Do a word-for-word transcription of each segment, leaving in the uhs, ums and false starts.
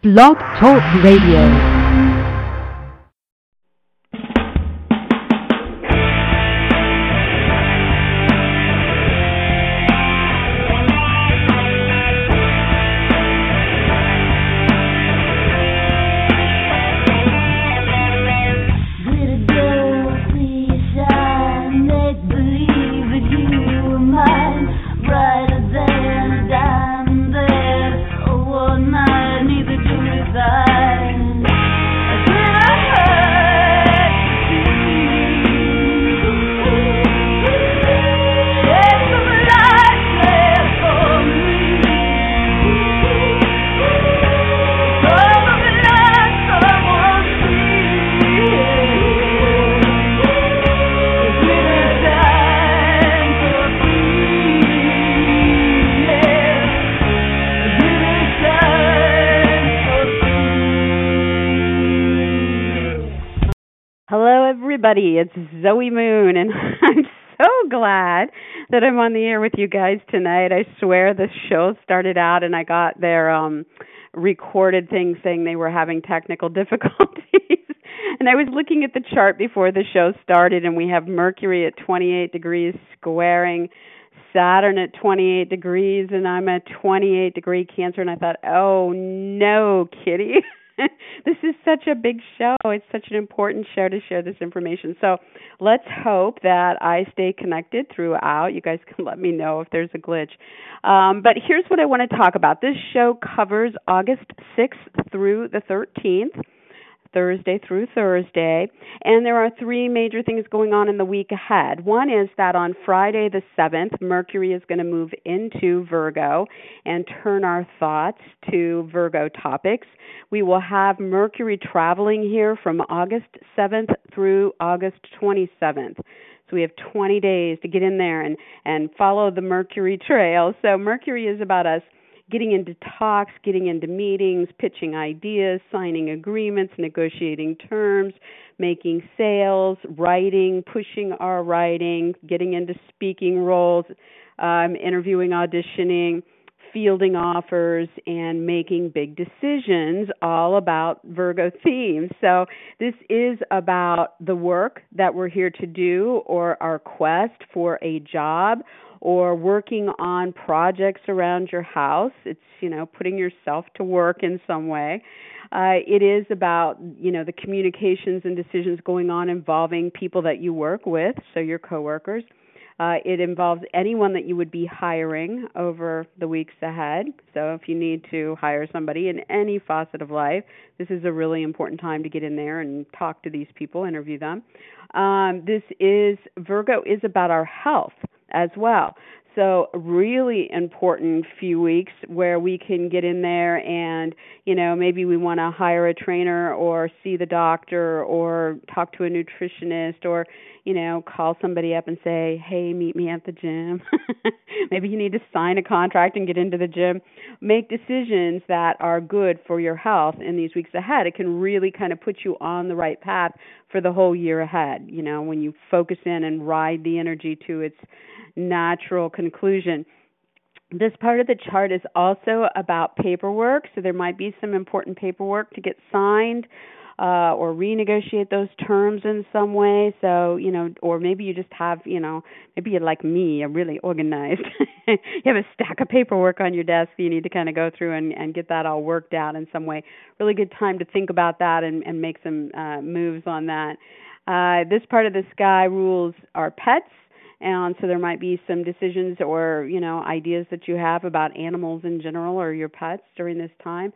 Blog Talk Radio. Everybody, it's Zoe Moon, and I'm so glad that I'm on the air with you guys tonight. I swear the show started out and I got their um recorded thing saying they were having technical difficulties. And I was looking at the chart before the show started, and we have Mercury at twenty-eight degrees squaring Saturn at twenty-eight degrees, and I'm a twenty-eight degree Cancer, and I thought, oh no, kitty. This is such a big show. It's such an important show to share this information. So let's hope that I stay connected throughout. You guys can let me know if there's a glitch. Um, but here's what I want to talk about. This show covers August sixth through the thirteenth. Thursday through Thursday, and there are three major things going on in the week ahead. One is that on Friday the seventh, Mercury is going to move into Virgo and turn our thoughts to Virgo topics. We will have Mercury traveling here from August seventh through August twenty-seventh. So we have twenty days to get in there and, and follow the Mercury trail. So Mercury is about us getting into talks, getting into meetings, pitching ideas, signing agreements, negotiating terms, making sales, writing, pushing our writing, getting into speaking roles, um, interviewing, auditioning, fielding offers, and making big decisions, all about Virgo themes. So this is about the work that we're here to do, or our quest for a job, or working on projects around your house. It's, you know, putting yourself to work in some way. Uh, it is about, you know, the communications and decisions going on involving people that you work with, so your coworkers. Uh, it involves anyone that you would be hiring over the weeks ahead. So if you need to hire somebody in any facet of life, this is a really important time to get in there and talk to these people, interview them. Um, this is, Virgo is about our health as well. So really important few weeks where we can get in there and, you know, maybe we want to hire a trainer or see the doctor or talk to a nutritionist or, you know, call somebody up and say, hey, meet me at the gym. Maybe you need to sign a contract and get into the gym. Make decisions that are good for your health in these weeks ahead. It can really kind of put you on the right path for the whole year ahead, you know, when you focus in and ride the energy to its natural conclusion. This part of the chart is also about paperwork, so there might be some important paperwork to get signed uh, or renegotiate those terms in some way. So, you know, or maybe you just have, you know, maybe you're like me, you're really organized. You have a stack of paperwork on your desk that you need to kind of go through and, and get that all worked out in some way. Really good time to think about that and, and make some uh, moves on that. Uh, this part of the sky rules our pets. And so there might be some decisions or, you know, ideas that you have about animals in general or your pets during this time.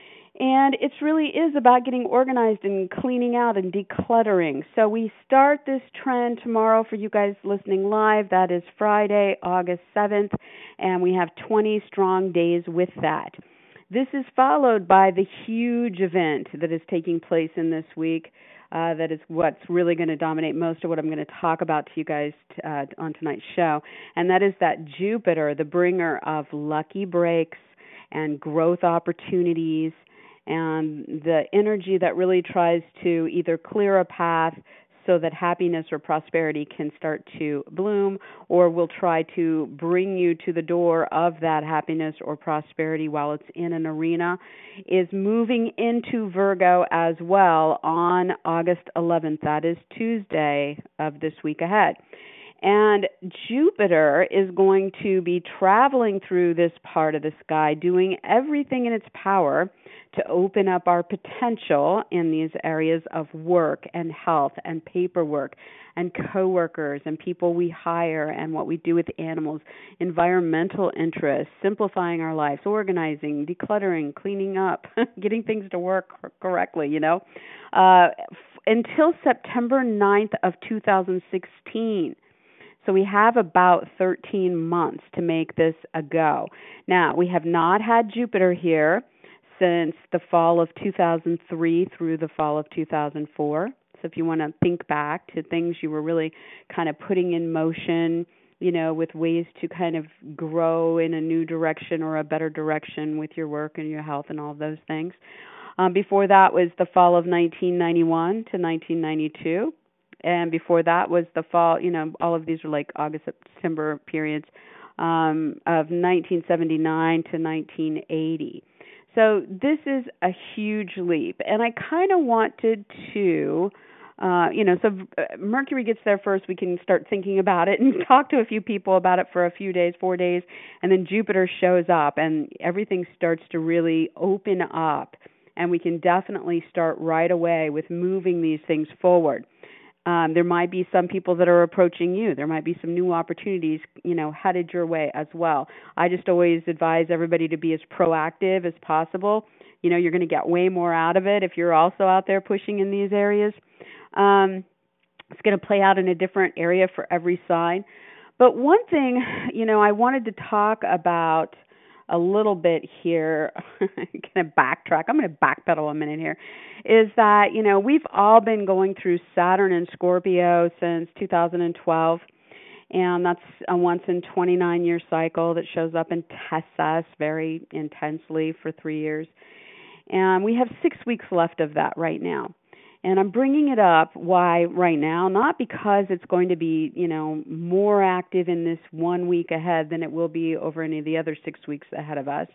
And it really is about getting organized and cleaning out and decluttering. So we start this trend tomorrow for you guys listening live. That is Friday, August seventh, and we have twenty strong days with that. This is followed by the huge event that is taking place in this week. Uh, that is what's really going to dominate most of what I'm going to talk about to you guys t- uh, on tonight's show, and that is that Jupiter, the bringer of lucky breaks and growth opportunities, and the energy that really tries to either clear a path, so that happiness or prosperity can start to bloom, or will try to bring you to the door of that happiness or prosperity while it's in an arena, is moving into Virgo as well on August eleventh. That is Tuesday of this week ahead. And Jupiter is going to be traveling through this part of the sky, doing everything in its power to open up our potential in these areas of work and health and paperwork and coworkers and people we hire and what we do with animals, environmental interests, simplifying our lives, organizing, decluttering, cleaning up, getting things to work correctly, you know, uh, f- until September ninth of two thousand sixteen. So we have about thirteen months to make this a go. Now, we have not had Jupiter here since the fall of two thousand three through the fall of two thousand four. So if you want to think back to things you were really kind of putting in motion, you know, with ways to kind of grow in a new direction or a better direction with your work and your health and all of those things. Um, before that was the fall of nineteen ninety-one to nineteen ninety-two. And before that was the fall, you know, all of these are like August, September periods um, of nineteen seventy-nine to nineteen eighty. So this is a huge leap. And I kind of wanted to, uh, you know, so Mercury gets there first. We can start thinking about it and talk to a few people about it for a few days, four days. And then Jupiter shows up and everything starts to really open up. And we can definitely start right away with moving these things forward. Um, there might be some people that are approaching you. There might be some new opportunities, you know, headed your way as well. I just always advise everybody to be as proactive as possible. You know, you're going to get way more out of it if you're also out there pushing in these areas. Um, it's going to play out in a different area for every sign. But one thing, you know, I wanted to talk about a little bit here, I'm going to backtrack, I'm going to backpedal a minute here, is that, you know, we've all been going through Saturn and Scorpio since two thousand twelve, and that's a once in twenty-nine year cycle that shows up and tests us very intensely for three years. And we have six weeks left of that right now. And I'm bringing it up, why right now? Not because it's going to be, you know, more active in this one week ahead than it will be over any of the other six weeks ahead of us,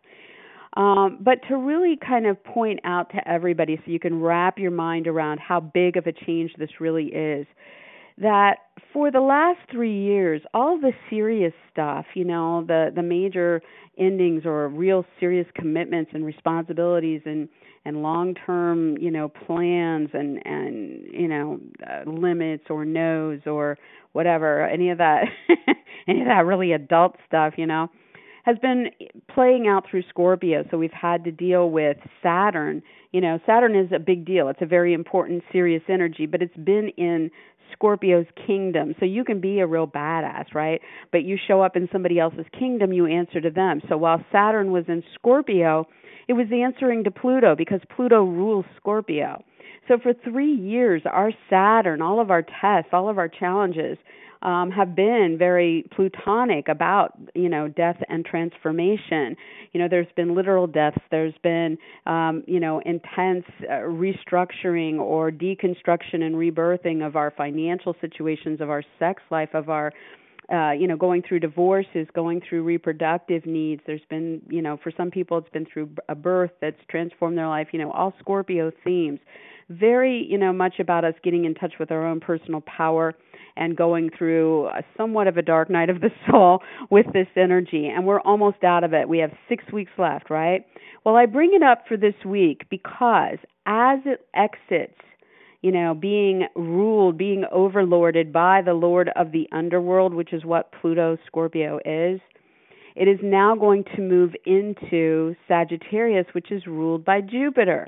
um, but to really kind of point out to everybody so you can wrap your mind around how big of a change this really is, that for the last three years, all the serious stuff, you know, the, the major endings or real serious commitments and responsibilities and and long-term, you know, plans and, and you know, uh, limits or no's or whatever, any of that, any of that really adult stuff, you know, has been playing out through Scorpio. So we've had to deal with Saturn. You know, Saturn is a big deal. It's a very important, serious energy, but it's been in Scorpio's kingdom. So you can be a real badass, right? But you show up in somebody else's kingdom, you answer to them. So while Saturn was in Scorpio, it was answering to Pluto because Pluto rules Scorpio. So for three years, our Saturn, all of our tests, all of our challenges um, have been very Plutonic about, you know, death and transformation. You know, there's been literal deaths. There's been, um, you know, intense uh, restructuring or deconstruction and rebirthing of our financial situations, of our sex life, of our Uh, you know, going through divorces, going through reproductive needs. There's been, you know, for some people it's been through a birth that's transformed their life, you know, all Scorpio themes. Very, you know, much about us getting in touch with our own personal power and going through a, somewhat of a dark night of the soul with this energy. And we're almost out of it. We have six weeks left, right? Well, I bring it up for this week because as it exits, you know, being ruled, being overlorded by the Lord of the underworld, which is what Pluto Scorpio is, it is now going to move into Sagittarius, which is ruled by Jupiter.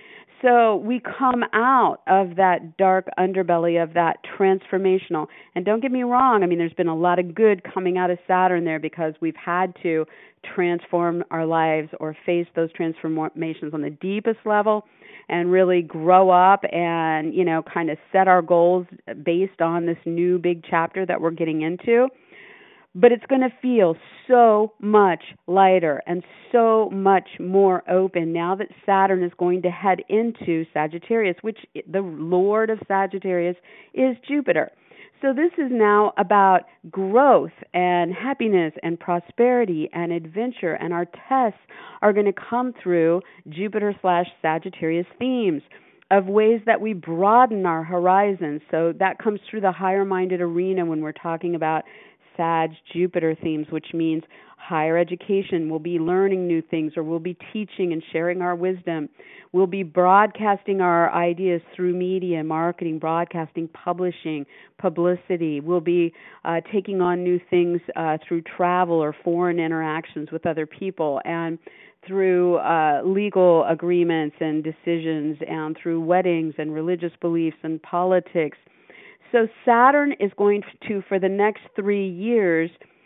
So we come out of that dark underbelly of that transformational. And don't get me wrong, I mean, there's been a lot of good coming out of Saturn there because we've had to transform our lives or face those transformations on the deepest level and really grow up and, you know, kind of set our goals based on this new big chapter that we're getting into. but it's going to feel so much lighter and so much more open now that Saturn is going to head into Sagittarius, which the Lord of Sagittarius is Jupiter. So this is now about growth and happiness and prosperity and adventure, and our tests are going to come through Jupiter slash Sagittarius themes of ways that we broaden our horizons. So that comes through the higher-minded arena when we're talking about Sag-Jupiter themes, which means higher education. We'll be learning new things, or we'll be teaching and sharing our wisdom. We'll be broadcasting our ideas through media, marketing, broadcasting, publishing, publicity. We'll be uh, taking on new things uh, through travel or foreign interactions with other people, and through uh, legal agreements and decisions, and through weddings and religious beliefs and politics. So Saturn is going to, for the next three years,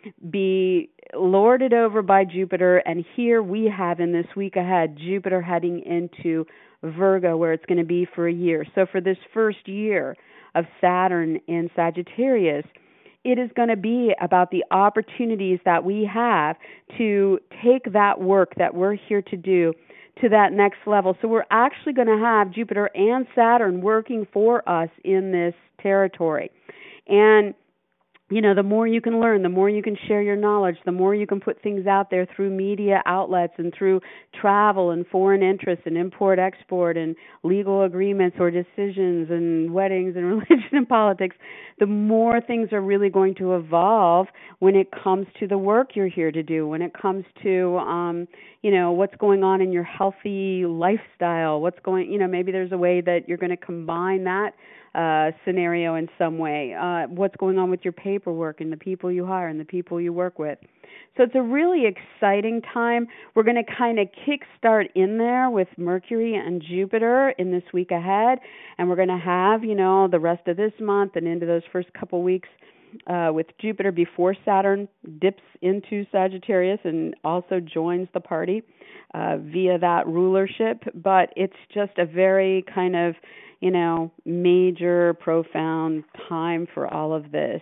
be lorded over by Jupiter. And here we have, in this week ahead, Jupiter heading into Virgo, where it's going to be for a year. So for this first year of Saturn in Sagittarius, it is going to be about the opportunities that we have to take that work that we're here to do to that next level. So we're actually going to have Jupiter and Saturn working for us in this territory. And you know, the more you can learn, the more you can share your knowledge, the more you can put things out there through media outlets and through travel and foreign interests and import-export and legal agreements or decisions and weddings and religion and politics, the more things are really going to evolve when it comes to the work you're here to do, when it comes to, um, you know, what's going on in your healthy lifestyle, what's going, you know, maybe there's a way that you're going to combine that Uh, scenario in some way, uh, what's going on with your paperwork and the people you hire and the people you work with. So it's a really exciting time. We're going to kind of kickstart in there with Mercury and Jupiter in this week ahead, and we're going to have, you know, the rest of this month and into those first couple weeks uh, with Jupiter before Saturn dips into Sagittarius and also joins the party uh, via that rulership. But it's just a very kind of, you know, major, profound time for all of this.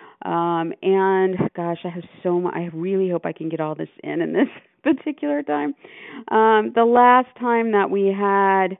Um, and gosh, I have so much. I really hope I can get all this in in this particular time. Um, the last time that we had,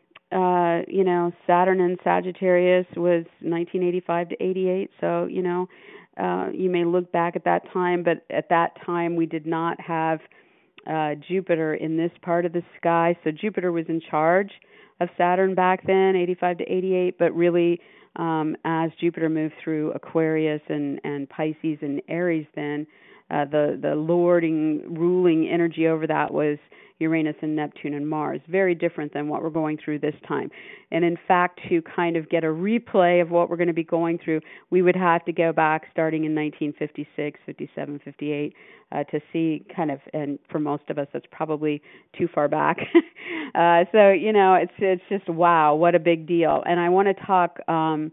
uh, you know, Saturn and Sagittarius was nineteen eighty-five to eighty-eight. So, you know, uh, you may look back at that time, but at that time we did not have uh, Jupiter in this part of the sky. So Jupiter was in charge of Saturn back then, eighty-five to eighty-eight, but really um, as Jupiter moved through Aquarius and, and Pisces and Aries then, uh, the, the lording, ruling energy over that was Uranus and Neptune and Mars. Very different than what we're going through this time. And in fact, to kind of get a replay of what we're going to be going through, we would have to go back starting in nineteen fifty-six, fifty-seven, fifty-eight uh, to see kind of, and for most of us, that's probably too far back. uh, so, you know, it's it's just, wow, what a big deal. And I want to talk um,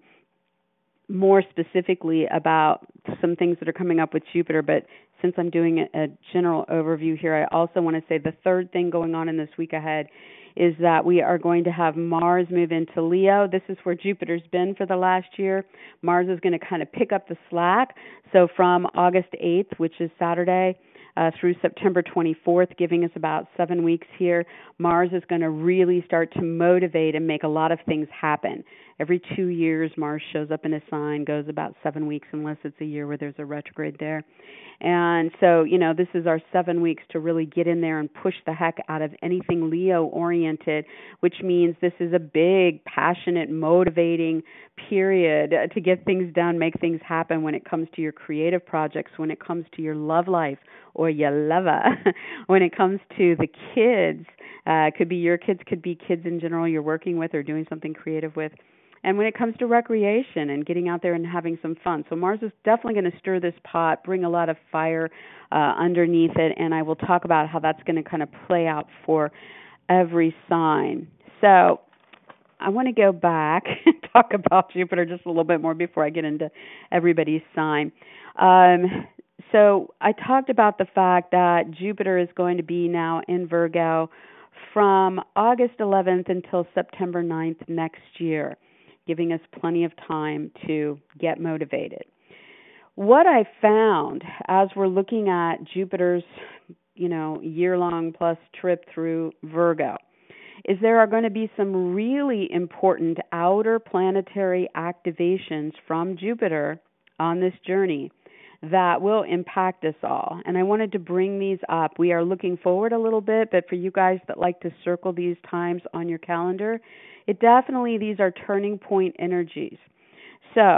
more specifically about some things that are coming up with Jupiter, but since I'm doing a, a general overview here, I also want to say the third thing going on in this week ahead is that we are going to have Mars move into Leo. This is where Jupiter's been for the last year. Mars is going to kind of pick up the slack. So from August eighth, which is Saturday, uh, through September twenty-fourth, giving us about seven weeks here, Mars is going to really start to motivate and make a lot of things happen. Every two years, Mars shows up in a sign, goes about seven weeks, unless it's a year where there's a retrograde there. And so, you know, this is our seven weeks to really get in there and push the heck out of anything Leo-oriented, which means this is a big, passionate, motivating period to get things done, make things happen when it comes to your creative projects, when it comes to your love life or your lover, when it comes to the kids. Uh, it could be your kids, could be kids in general you're working with or doing something creative with. And when it comes to recreation and getting out there and having some fun. So Mars is definitely going to stir this pot, bring a lot of fire uh, underneath it, and I will talk about how that's going to kind of play out for every sign. So I want to go back and talk about Jupiter just a little bit more before I get into everybody's sign. Um, so I talked about the fact that Jupiter is going to be now in Virgo from August eleventh until September ninth next year, giving us plenty of time to get motivated. what I found as we're looking at Jupiter's, you know, year-long plus trip through Virgo is there are going to be some really important outer planetary activations from Jupiter on this journey that will impact us all. And I wanted to bring these up. We are looking forward a little bit, but for you guys that like to circle these times on your calendar, it definitely, these are turning point energies. So,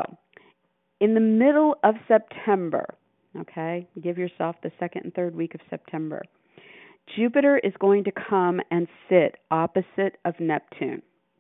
in the middle of September, okay, give yourself the second and third week of September, Jupiter is going to come and sit opposite of Neptune.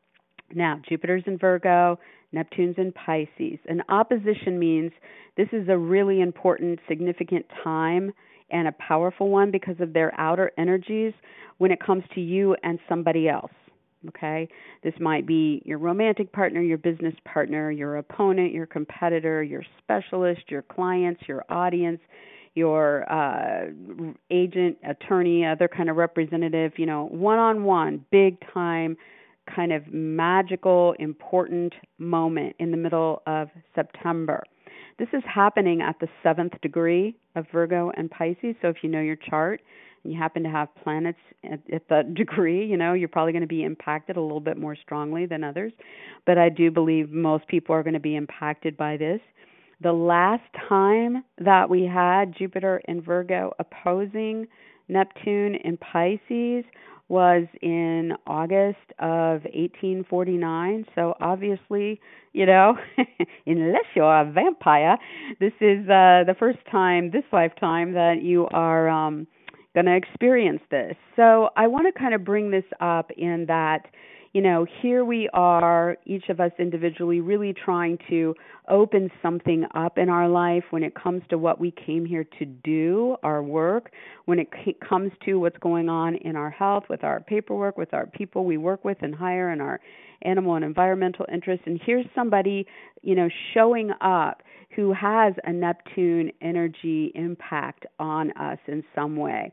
Now, Jupiter's in Virgo, Neptune's in Pisces. An opposition means this is a really important, significant time and a powerful one because of their outer energies when it comes to you and somebody else. Okay? This might be your romantic partner, your business partner, your opponent, your competitor, your specialist, your clients, your audience, your uh, agent, attorney, other kind of representative, you know, one-on-one, big time, kind of magical, important moment in the middle of September. This is happening at the seventh degree of Virgo and Pisces. So if you know your chart and you happen to have planets at, at that degree, you know, you're probably going to be impacted a little bit more strongly than others. But I do believe most people are going to be impacted by this. The last time that we had Jupiter in Virgo opposing Neptune in Pisces was in August of eighteen forty-nine. So obviously, you know, unless you're a vampire, this is uh, the first time this lifetime that you are um, going to experience this. So I want to kind of bring this up in that, you know, here we are, each of us individually, really trying to open something up in our life when it comes to what we came here to do, our work, when it comes to what's going on in our health, with our paperwork, with our people we work with and hire, and our animal and environmental interests. And here's somebody, you know, showing up who has a Neptune energy impact on us in some way.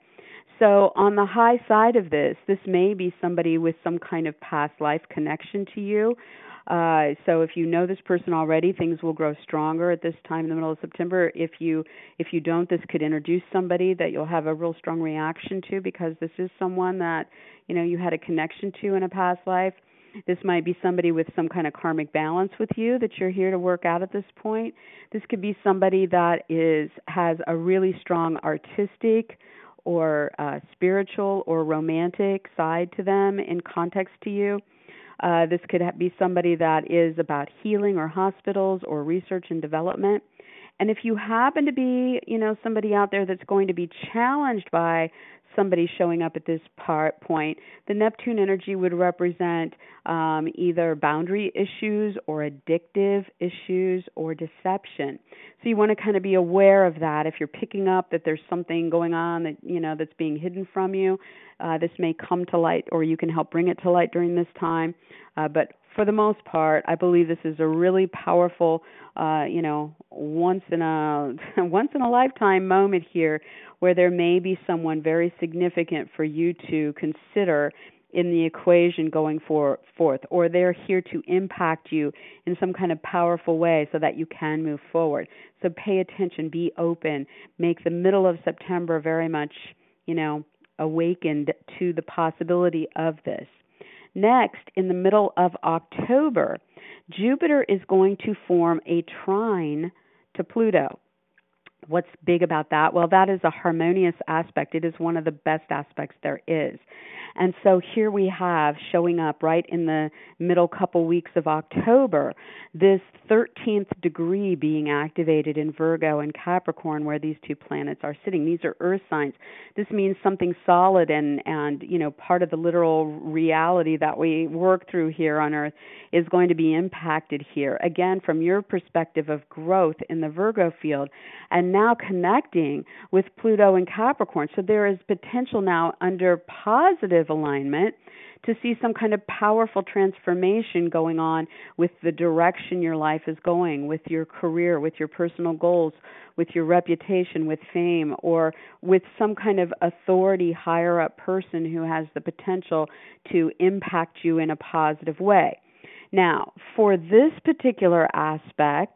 So on the high side of this, this may be somebody with some kind of past life connection to you. Uh, so if you know this person already, things will grow stronger at this time in the middle of September. If you if you don't, this could introduce somebody that you'll have a real strong reaction to because this is someone that, you know, you had a connection to in a past life. This might be somebody with some kind of karmic balance with you that you're here to work out at this point. This could be somebody that is has a really strong artistic or uh, spiritual or romantic side to them in context to you. Uh, this could be somebody that is about healing or hospitals or research and development. And if you happen to be, you know, somebody out there that's going to be challenged by somebody showing up at this part point, the Neptune energy would represent um, either boundary issues or addictive issues or deception. So you want to kind of be aware of that. If you're picking up that there's something going on that, you know, that's being hidden from you, uh, this may come to light, or you can help bring it to light during this time. Uh, but for the most part, I believe this is a really powerful, uh, you know, once in a once in a lifetime moment here, where there may be someone very significant for you to consider in the equation going for, forth, or they're here to impact you in some kind of powerful way so that you can move forward. So pay attention, be open, make the middle of September very much, you know, awakened to the possibility of this. Next, in the middle of October, Jupiter is going to form a trine to Pluto. What's big about that? Well, that is a harmonious aspect. It is one of the best aspects there is. And so here we have showing up right in the middle couple weeks of October, this thirteenth degree being activated in Virgo and Capricorn, where these two planets are sitting. These are earth signs. This means something solid and, and you know, part of the literal reality that we work through here on Earth is going to be impacted here. Again, from your perspective of growth in the Virgo field, and now connecting with Pluto and Capricorn. So there is potential now under positive alignment to see some kind of powerful transformation going on with the direction your life is going, with your career, with your personal goals, with your reputation, with fame, or with some kind of authority higher up person who has the potential to impact you in a positive way. Now, for this particular aspect,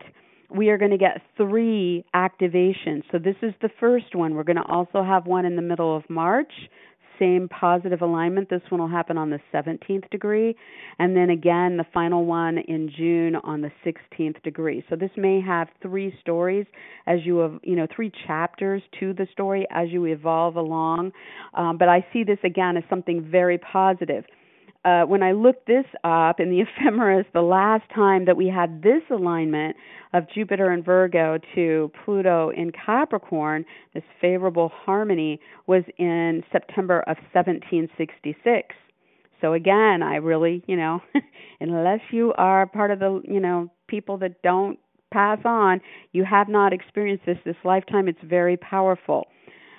we are going to get three activations. So this is the first one. We're going to also have one in the middle of March. Same positive alignment. This one will happen on the seventeenth degree. And then again, the final one in June on the sixteenth degree. So this may have three stories as you have, you know, three chapters to the story as you evolve along. Um, but I see this again as something very positive. Uh, when I looked this up in the ephemeris, the last time that we had this alignment of Jupiter in Virgo to Pluto in Capricorn, this favorable harmony, was in September of seventeen sixty-six. So again, I really, you know, unless you are part of the, you know, people that don't pass on, you have not experienced this this lifetime. It's very powerful.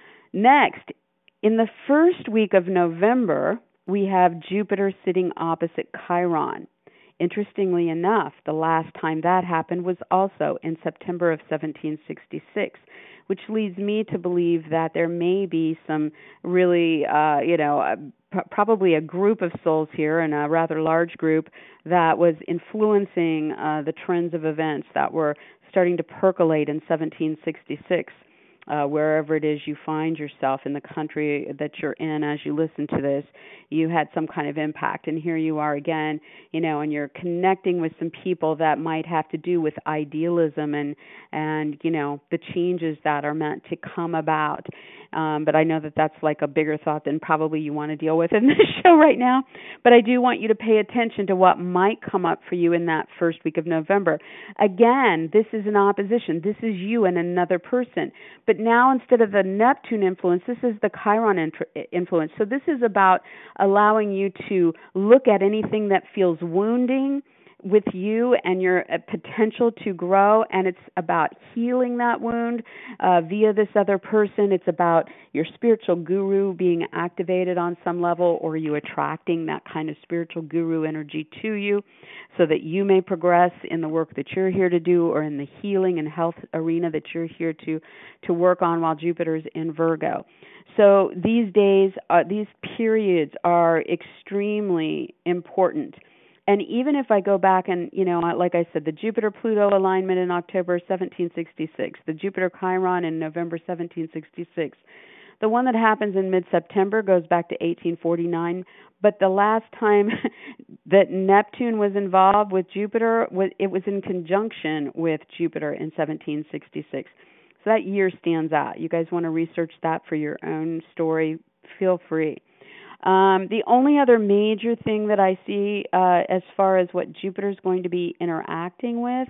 Next, in the first week of November, we have Jupiter sitting opposite Chiron. Interestingly enough, the last time that happened was also in September of seventeen sixty-six, which leads me to believe that there may be some really, uh, you know, uh, p- probably a group of souls here, and a rather large group, that was influencing uh, the trends of events that were starting to percolate in seventeen sixty-six. Uh, wherever it is you find yourself in the country that you're in as you listen to this, you had some kind of impact. And here you are again, you know, and you're connecting with some people that might have to do with idealism and, and you know, the changes that are meant to come about. Um, but I know that that's like a bigger thought than probably you want to deal with in this show right now. But I do want you to pay attention to what might come up for you in that first week of November. Again, this is an opposition. This is you and another person. But now instead of the Neptune influence, this is the Chiron influence. So this is about allowing you to look at anything that feels wounding with you and your uh, potential to grow, and it's about healing that wound uh, via this other person. It's about your spiritual guru being activated on some level, or you attracting that kind of spiritual guru energy to you so that you may progress in the work that you're here to do, or in the healing and health arena that you're here to to work on while Jupiter's in Virgo. So these days, uh, these periods are extremely important. And even if I go back and, you know, like I said, the Jupiter-Pluto alignment in October seventeen sixty-six, the Jupiter-Chiron in November seventeen sixty-six, the one that happens in mid-September goes back to eighteen forty-nine. But the last time that Neptune was involved with Jupiter, it was in conjunction with Jupiter in seventeen sixty-six. So that year stands out. You guys want to research that for your own story, feel free. Um, the only other major thing that I see uh, as far as what Jupiter is going to be interacting with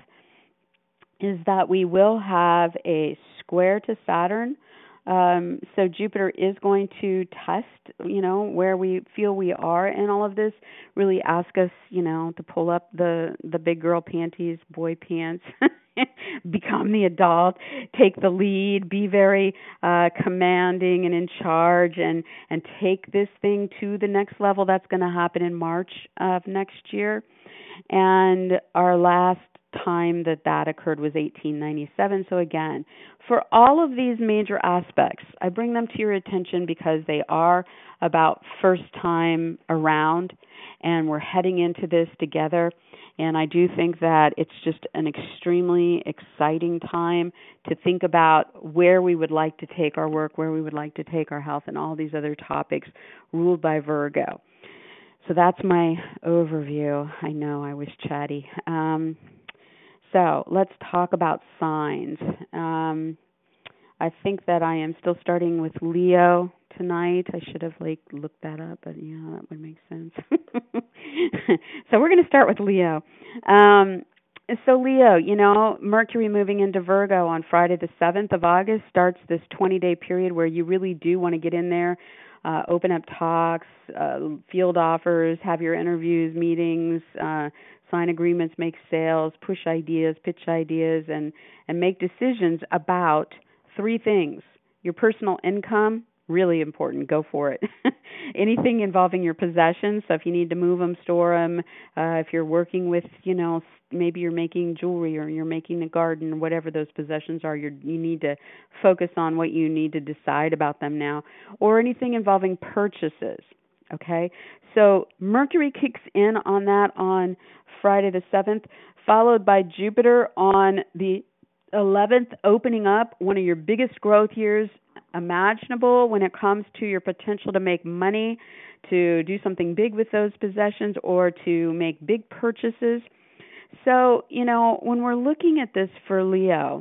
is that we will have a square to Saturn. Um, so Jupiter is going to test, you know, where we feel we are in all of this, really ask us, you know, to pull up the, the big girl panties, boy pants, become the adult, take the lead, be very uh, commanding and in charge, and, and take this thing to the next level. That's going to happen in March of next year. And our last time that that occurred was eighteen ninety-seven. So again, for all of these major aspects, I bring them to your attention because they are about first time around, and we're heading into this together. And I do think that it's just an extremely exciting time to think about where we would like to take our work, where we would like to take our health, and all these other topics ruled by Virgo. So that's my overview. I know I was chatty. Um, so let's talk about signs. Um, I think that I am still starting with Leo tonight. I should have like looked that up, but yeah, that would make sense. So we're going to start with Leo. Um, so Leo, you know, Mercury moving into Virgo on Friday the seventh of August starts this twenty-day period where you really do want to get in there, uh, open up talks, uh, field offers, have your interviews, meetings, uh, sign agreements, make sales, push ideas, pitch ideas, and, and make decisions about three things: your personal income, really important, go for it. Anything involving your possessions, so if you need to move them, store them, uh, if you're working with, you know, maybe you're making jewelry or you're making a garden, whatever those possessions are, you're, you need to focus on what you need to decide about them now. Or anything involving purchases. Okay? So Mercury kicks in on that on Friday the seventh, followed by Jupiter on the eleventh, opening up one of your biggest growth years imaginable when it comes to your potential to make money, to do something big with those possessions, or to make big purchases. So, you know, when we're looking at this for Leo,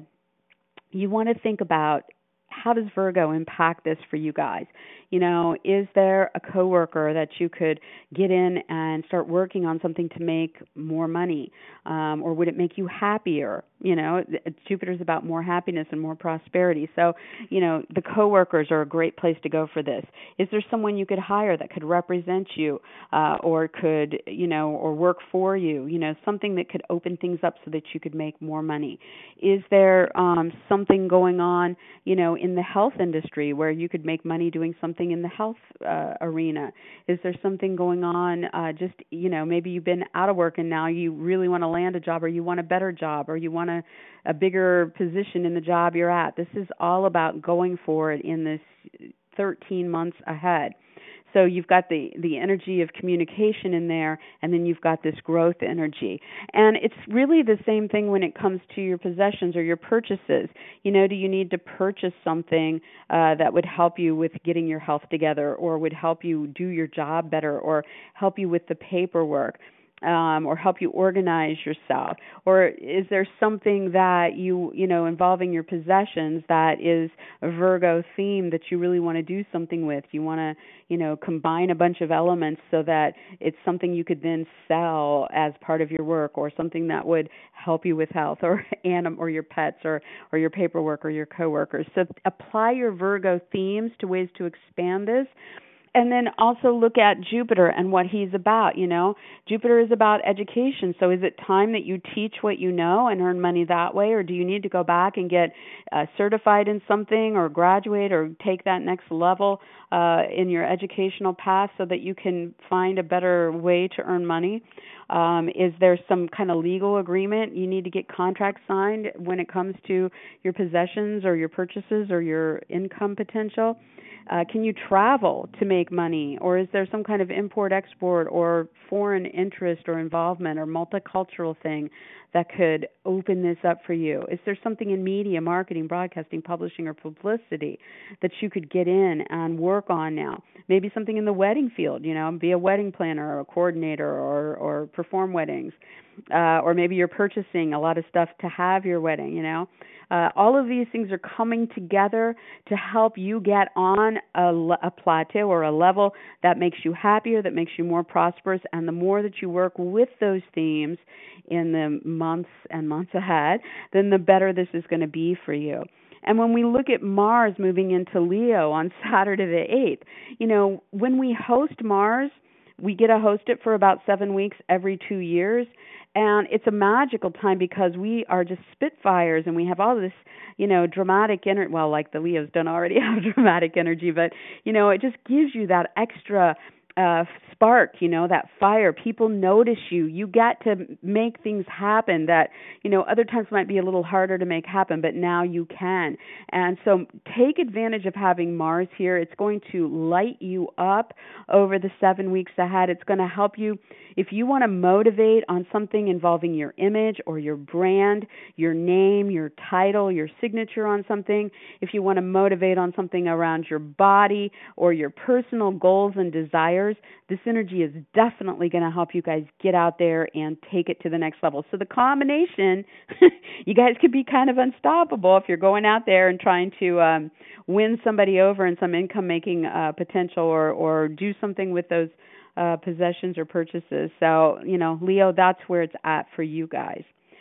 you want to think about, how does Virgo impact this for you guys? You know, is there a coworker that you could get in and start working on something to make more money? Um, or would it make you happier? You know, Jupiter's about more happiness and more prosperity. So, you know, the coworkers are a great place to go for this. Is there someone you could hire that could represent you, uh, or could, you know, or work for you? You know, something that could open things up so that you could make more money. Is there um, something going on, you know, in the health industry where you could make money doing something in the health uh, arena? Is there something going on, uh, just, you know, maybe you've been out of work and now you really want to land a job, or you want a better job, or you want a, a bigger position in the job you're at. This is all about going for it in this thirteen months ahead. So you've got the, the energy of communication in there, and then you've got this growth energy. And it's really the same thing when it comes to your possessions or your purchases. You know, do you need to purchase something uh, that would help you with getting your health together, or would help you do your job better, or help you with the paperwork? Um, or help you organize yourself? Or is there something that you, you know, involving your possessions that is a Virgo theme that you really want to do something with? You want to, you know, combine a bunch of elements so that it's something you could then sell as part of your work, or something that would help you with health, or anim- or your pets, or, or your paperwork, or your coworkers. So apply your Virgo themes to ways to expand this. And then also look at Jupiter and what he's about, you know. Jupiter is about education. So is it time that you teach what you know and earn money that way? Or do you need to go back and get uh, certified in something, or graduate, or take that next level uh, in your educational path so that you can find a better way to earn money? Um, is there some kind of legal agreement you need to get contracts signed when it comes to your possessions or your purchases or your income potential? Uh, can you travel to make money, or is there some kind of import-export or foreign interest or involvement or multicultural thing that could open this up for you? Is there something in media, marketing, broadcasting, publishing, or publicity that you could get in and work on now? Maybe something in the wedding field, you know, be a wedding planner or a coordinator, or, or perform weddings. Uh, or maybe you're purchasing a lot of stuff to have your wedding, you know. Uh, all of these things are coming together to help you get on a, a plateau or a level that makes you happier, that makes you more prosperous. And the more that you work with those themes in the months and months ahead, then the better this is going to be for you. And when we look at Mars moving into Leo on Saturday the eighth, you know, when we host Mars, we get to host it for about seven weeks every two years. And it's a magical time because we are just spitfires, and we have all this, you know, dramatic energy. Well, like the Leos don't already have dramatic energy, but, you know, it just gives you that extra uh, spark, you know, that fire. People notice you. You get to make things happen that, you know, other times might be a little harder to make happen, but now you can. And so take advantage of having Mars here. It's going to light you up over the seven weeks ahead. It's going to help you. If you want to motivate on something involving your image or your brand, your name, your title, your signature on something, if you want to motivate on something around your body or your personal goals and desires, this energy is definitely going to help you guys get out there and take it to the next level. So the combination, you guys could be kind of unstoppable if you're going out there and trying to um, win somebody over in some income-making uh, potential, or, or do something with those Uh, possessions or purchases. So, you know, Leo, that's where it's at for you guys.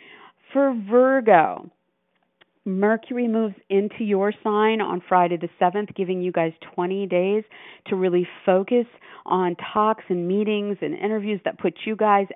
For Virgo, Mercury moves into your sign on Friday the seventh, giving you guys twenty days to really focus on talks and meetings and interviews that put you guys at the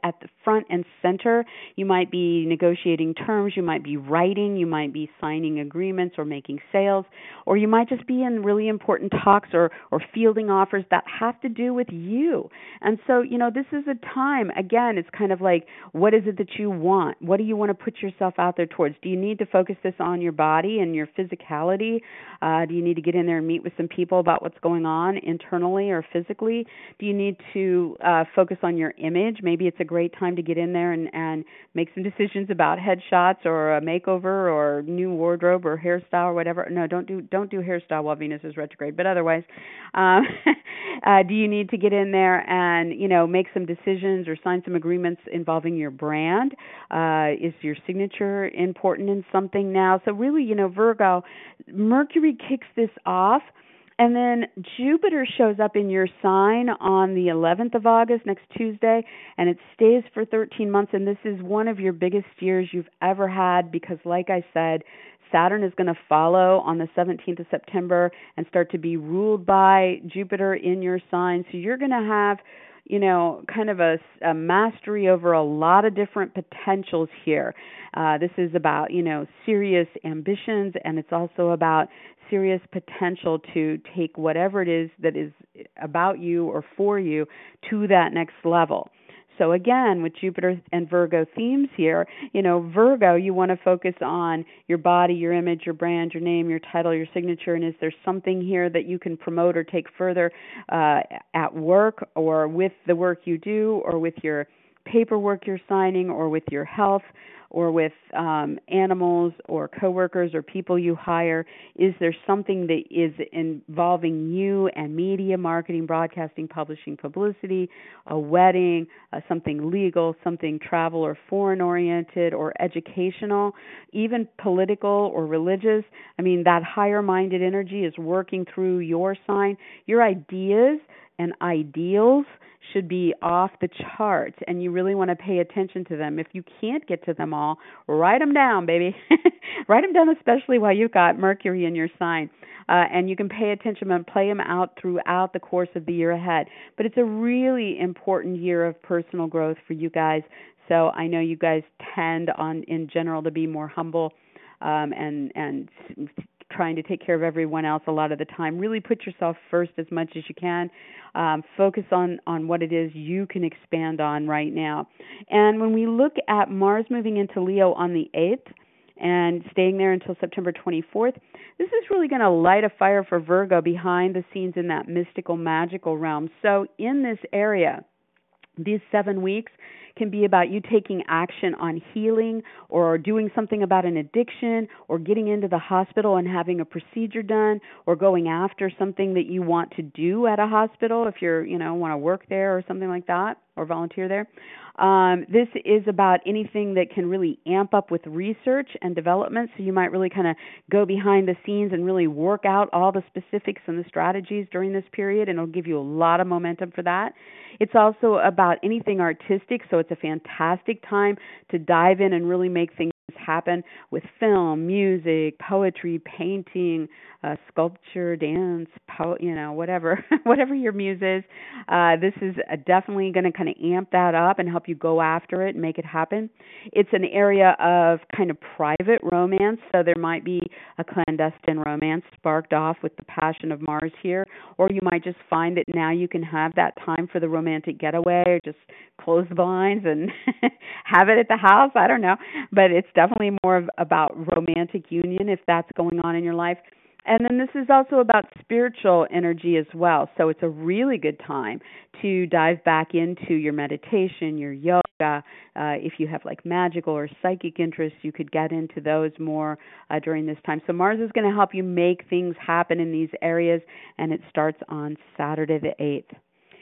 front and center. You might be negotiating terms, you might be writing, you might be signing agreements or making sales, or you might just be in really important talks or, or fielding offers that have to do with you. And so, you know, this is a time, again, it's kind of like, what is it that you want? What do you want to put yourself out there towards? Do you need to focus this on your body and your physicality? Uh, do you need to get in there and meet with some people about what's going on internally or physically? Do you need to uh, focus on your image? Maybe it's a great time to get in there and, and make some decisions about headshots or a makeover or new wardrobe or hairstyle or whatever. No, don't do don't do hairstyle while Venus is retrograde. But otherwise, um, uh, do you need to get in there and, you know, make some decisions or sign some agreements involving your brand? Uh, is your signature important in something now? So really, you know, Virgo, Mercury kicks this off. And then Jupiter shows up in your sign on the eleventh of August, next Tuesday, and it stays for thirteen months. And this is one of your biggest years you've ever had because, like I said, Saturn is going to follow on the seventeenth of September and start to be ruled by Jupiter in your sign. So you're going to have, you know, kind of a, a mastery over a lot of different potentials here. Uh, this is about, you know, serious ambitions, and it's also about serious potential to take whatever it is that is about you or for you to that next level. So again, with Jupiter and Virgo themes here, you know, Virgo, you want to focus on your body, your image, your brand, your name, your title, your signature, and is there something here that you can promote or take further uh, at work or with the work you do or with your paperwork you're signing or with your health or with um, animals or coworkers or people you hire? Is there something that is involving you and media, marketing, broadcasting, publishing, publicity, a wedding, uh, something legal, something travel or foreign-oriented or educational, even political or religious? I mean, that higher-minded energy is working through your sign. Your ideas and ideals should be off the charts, and you really want to pay attention to them. If you can't get to them all, write them down, baby. Write them down, especially while you've got Mercury in your sign. Uh, and you can pay attention and play them out throughout the course of the year ahead. But it's a really important year of personal growth for you guys. So I know you guys tend, on in general, to be more humble um, and and trying to take care of everyone else a lot of the time. Really put yourself first as much as you can. Um, focus on, on what it is you can expand on right now. And when we look at Mars moving into Leo on the eighth and staying there until September twenty-fourth, this is really going to light a fire for Virgo behind the scenes in that mystical, magical realm. So in this area, these seven weeks can be about you taking action on healing or doing something about an addiction or getting into the hospital and having a procedure done or going after something that you want to do at a hospital if you're, you know, want to work there or something like that or volunteer there. Um, this is about anything that can really amp up with research and development. So you might really kind of go behind the scenes and really work out all the specifics and the strategies during this period, and it'll give you a lot of momentum for that. It's also about anything artistic, so it's a fantastic time to dive in and really make things happen with film, music, poetry, painting, uh, sculpture, dance, po- you know, whatever, whatever your muse is. Uh, this is uh, definitely going to kind of amp that up and help you go after it and make it happen. It's an area of kind of private romance, so there might be a clandestine romance sparked off with the passion of Mars here, or you might just find that now you can have that time for the romantic getaway or just close the blinds and have it at the house. I don't know, but it's definitely more of, about romantic union if that's going on in your life. And then this is also about spiritual energy as well. So it's a really good time to dive back into your meditation, your yoga. Uh, if you have like magical or psychic interests, you could get into those more uh, during this time. So Mars is going to help you make things happen in these areas, and it starts on Saturday the eighth.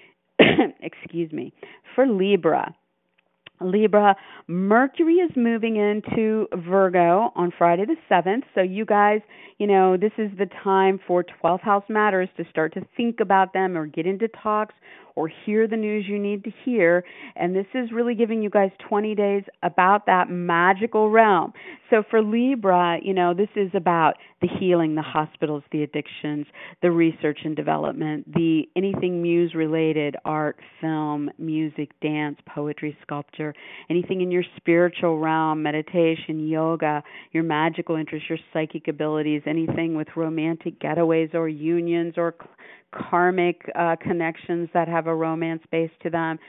Excuse me. For Libra, Libra, Mercury is moving into Virgo on Friday the seventh. So you guys, you know, this is the time for twelfth house matters to start to think about them or get into talks or hear the news you need to hear. And this is really giving you guys twenty days about that magical realm. So for Libra, you know, this is about the healing, the hospitals, the addictions, the research and development, the anything muse related, art, film, music, dance, poetry, sculpture, anything in your spiritual realm, meditation, yoga, your magical interests, your psychic abilities, anything with romantic getaways or unions or karmic uh, connections that have a romance base to them.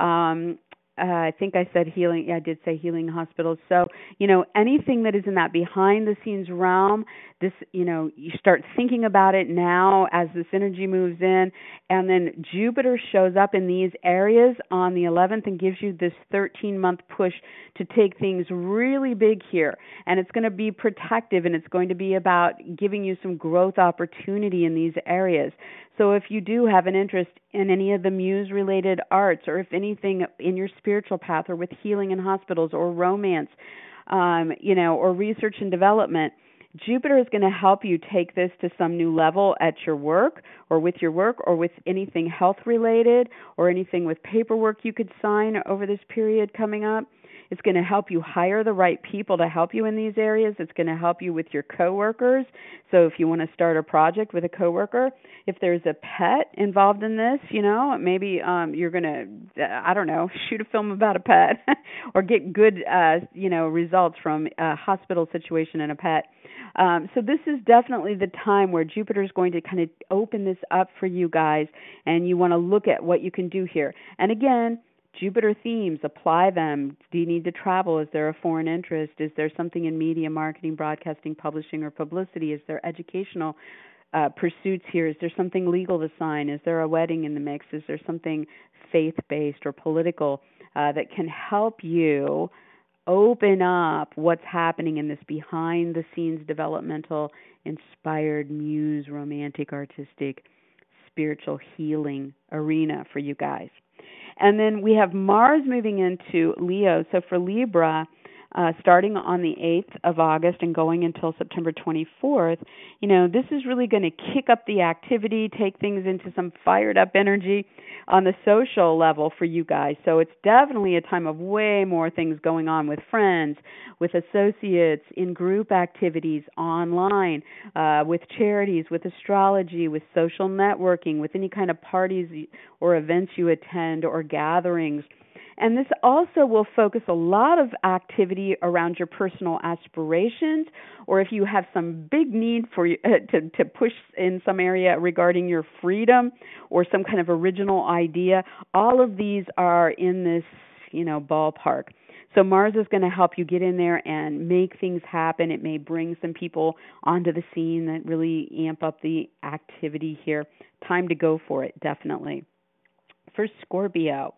Um, uh, I think I said healing. Yeah, I did say healing hospitals. So, you know, anything that is in that behind the scenes realm, this, you know, you start thinking about it now as this energy moves in, and then Jupiter shows up in these areas on the eleventh and gives you this thirteen month push to take things really big here. And it's going to be protective, and it's going to be about giving you some growth opportunity in these areas. So if you do have an interest in any of the muse-related arts, or if anything in your spiritual path, or with healing in hospitals, or romance, um, you know, or research and development, Jupiter is going to help you take this to some new level at your work, or with your work, or with anything health-related, or anything with paperwork you could sign over this period coming up. It's going to help you hire the right people to help you in these areas. It's going to help you with your coworkers. So if you want to start a project with a coworker, if there's a pet involved in this, you know, maybe um, you're going to, I don't know, shoot a film about a pet or get good, uh, you know, results from a hospital situation and a pet. Um, so this is definitely the time where Jupiter is going to kind of open this up for you guys, and you want to look at what you can do here. And again, Jupiter themes, apply them. Do you need to travel? Is there a foreign interest? Is there something in media, marketing, broadcasting, publishing, or publicity? Is there educational uh, pursuits here? Is there something legal to sign? Is there a wedding in the mix? Is there something faith-based or political uh, that can help you open up what's happening in this behind-the-scenes developmental, inspired, muse, romantic, artistic, spiritual healing arena for you guys? And then we have Mars moving into Leo. So for Libra, uh, starting on the eighth of August and going until September twenty-fourth, you know, this is really going to kick up the activity, take things into some fired up energy on the social level for you guys. So it's definitely a time of way more things going on with friends, with associates, in group activities, online, uh, with charities, with astrology, with social networking, with any kind of parties or events you attend or gatherings. And this also will focus a lot of activity around your personal aspirations, or if you have some big need for uh, to, to push in some area regarding your freedom or some kind of original idea. All of these are in this, you know, ballpark. So Mars is going to help you get in there and make things happen. It may bring some people onto the scene that really amp up the activity here. Time to go for it, definitely. For Scorpio,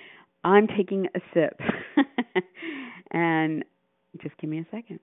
I'm taking a sip. And just give me a second.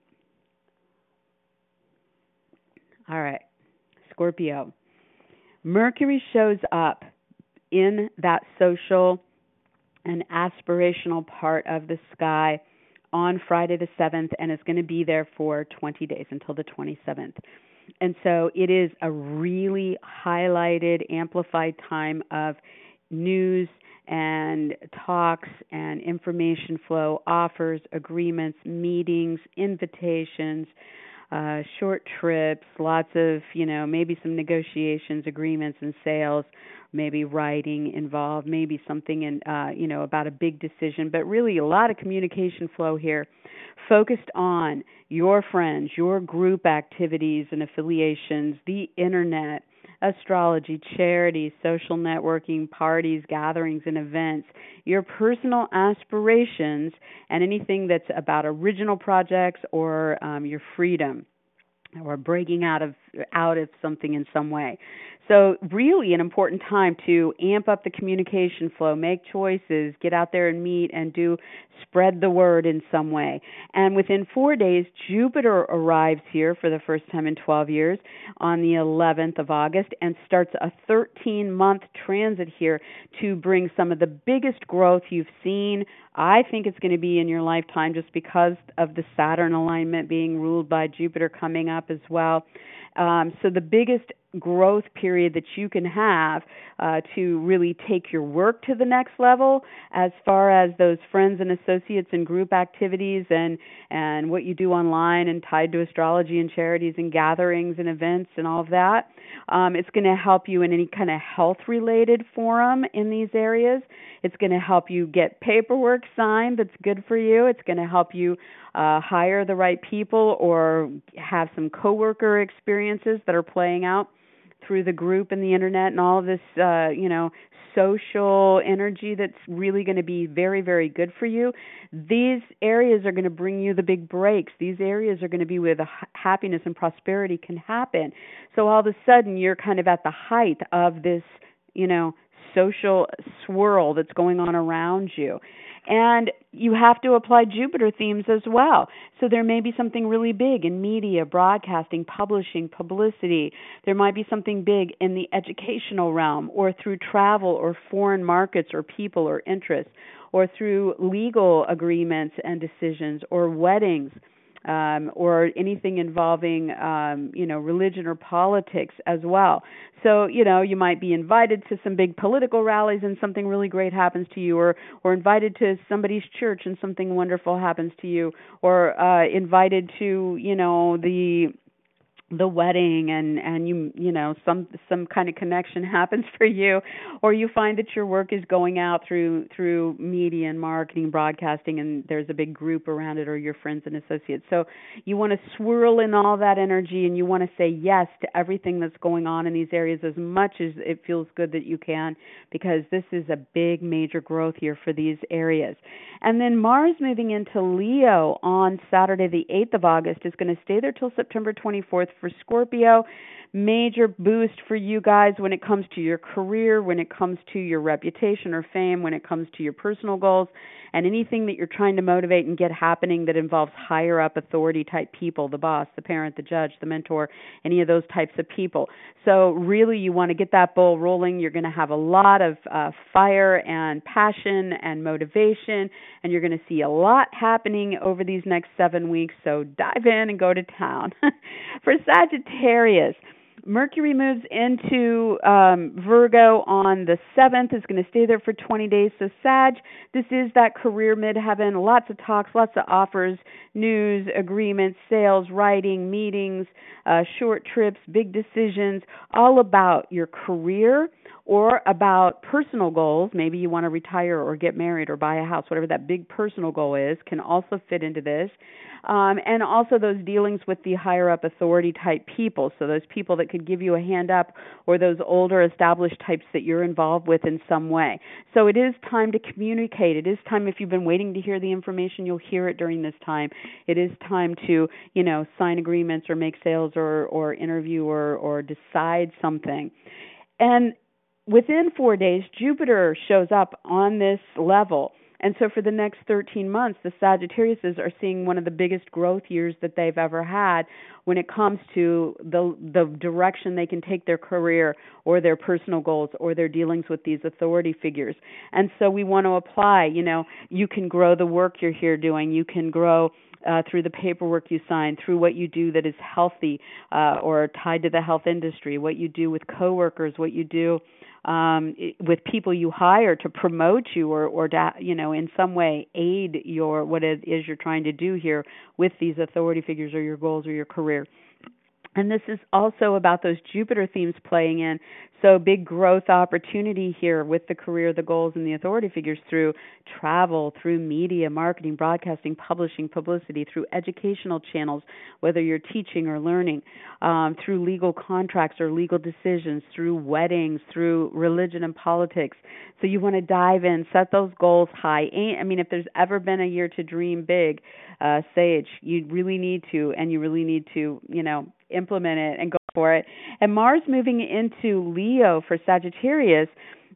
All right. Scorpio. Mercury shows up in that social and aspirational part of the sky on Friday the seventh, and it's going to be there for twenty days until the twenty-seventh. And so it is a really highlighted, amplified time of news and talks and information flow, offers, agreements, meetings, invitations, uh, short trips, lots of, you know, maybe some negotiations, agreements, and sales, maybe writing involved, maybe something in, uh, you know, about a big decision, but really a lot of communication flow here focused on your friends, your group activities and affiliations, the internet, astrology, charities, social networking, parties, gatherings, and events, your personal aspirations, and anything that's about original projects or um, your freedom or breaking out of out of something in some way. So really an important time to amp up the communication flow, make choices, get out there and meet and do spread the word in some way. And within four days, Jupiter arrives here for the first time in twelve years on the eleventh of August and starts a thirteen-month transit here to bring some of the biggest growth you've seen I think it's going to be in your lifetime just because of the Saturn alignment being ruled by Jupiter coming up as well. Um, so the biggest growth period that you can have uh, to really take your work to the next level, as far as those friends and associates and group activities and and what you do online and tied to astrology and charities and gatherings and events and all of that. Um, it's going to help you in any kind of health related forum in these areas. It's going to help you get paperwork signed that's good for you. It's going to help you uh, hire the right people or have some coworker experiences that are playing out through the group and the internet and all of this, uh, you know, social energy that's really going to be very, very good for you. These areas are going to bring you the big breaks. These areas are going to be where the happiness and prosperity can happen. So all of a sudden you're kind of at the height of this, you know, social swirl that's going on around you. And you have to apply Jupiter themes as well. So there may be something really big in media, broadcasting, publishing, publicity. There might be something big in the educational realm or through travel or foreign markets or people or interests or through legal agreements and decisions or weddings. Um, or anything involving, um, you know, religion or politics as well. So, you know, you might be invited to some big political rallies and something really great happens to you, or, or invited to somebody's church and something wonderful happens to you, or uh, invited to, you know, the the wedding and and you you know some some kind of connection happens for you, or you find that your work is going out through through media and marketing, broadcasting, and there's a big group around it, or your friends and associates. So you want to swirl in all that energy and you want to say yes to everything that's going on in these areas as much as it feels good that you can, because this is a big major growth year for these areas. And then Mars moving into Leo on Saturday the eighth of August is going to stay there till September twenty-fourth for Scorpio. Major boost for you guys when it comes to your career, when it comes to your reputation or fame, when it comes to your personal goals, and anything that you're trying to motivate and get happening that involves higher up authority type people, the boss, the parent, the judge, the mentor, any of those types of people. So really you want to get that ball rolling. You're going to have a lot of uh, fire and passion and motivation, and you're going to see a lot happening over these next seven weeks. So dive in and go to town. For Sagittarius, Mercury moves into um, Virgo on the seventh, is going to stay there for twenty days. So Sag, this is that career midheaven, lots of talks, lots of offers, news, agreements, sales, writing, meetings, uh, short trips, big decisions, all about your career or about personal goals. Maybe you want to retire or get married or buy a house, whatever that big personal goal is, can also fit into this. Um, and also those dealings with the higher up authority type people, so those people that could give you a hand up, or those older established types that you're involved with in some way. So it is time to communicate. It is time, if you've been waiting to hear the information, you'll hear it during this time. It is time to, you know, sign agreements or make sales or, or interview or, or decide something. And within four days, Jupiter shows up on this level. And so for the next thirteen months, the Sagittariuses are seeing one of the biggest growth years that they've ever had when it comes to the the direction they can take their career or their personal goals or their dealings with these authority figures. And so we want to apply, you know, you can grow the work you're here doing. You can grow Uh, through the paperwork you sign, through what you do that is healthy uh, or tied to the health industry, what you do with coworkers, what you do um, with people you hire to promote you or, or to, you know, in some way aid your what it is you're trying to do here with these authority figures or your goals or your career. And this is also about those Jupiter themes playing in. So big growth opportunity here with the career, the goals, and the authority figures through travel, through media, marketing, broadcasting, publishing, publicity, through educational channels, whether you're teaching or learning, um, through legal contracts or legal decisions, through weddings, through religion and politics. So you want to dive in, set those goals high. I mean, if there's ever been a year to dream big, uh, Sage, you really need to, and you really need to, you know, implement it and go for it. And Mars moving into Leo for Sagittarius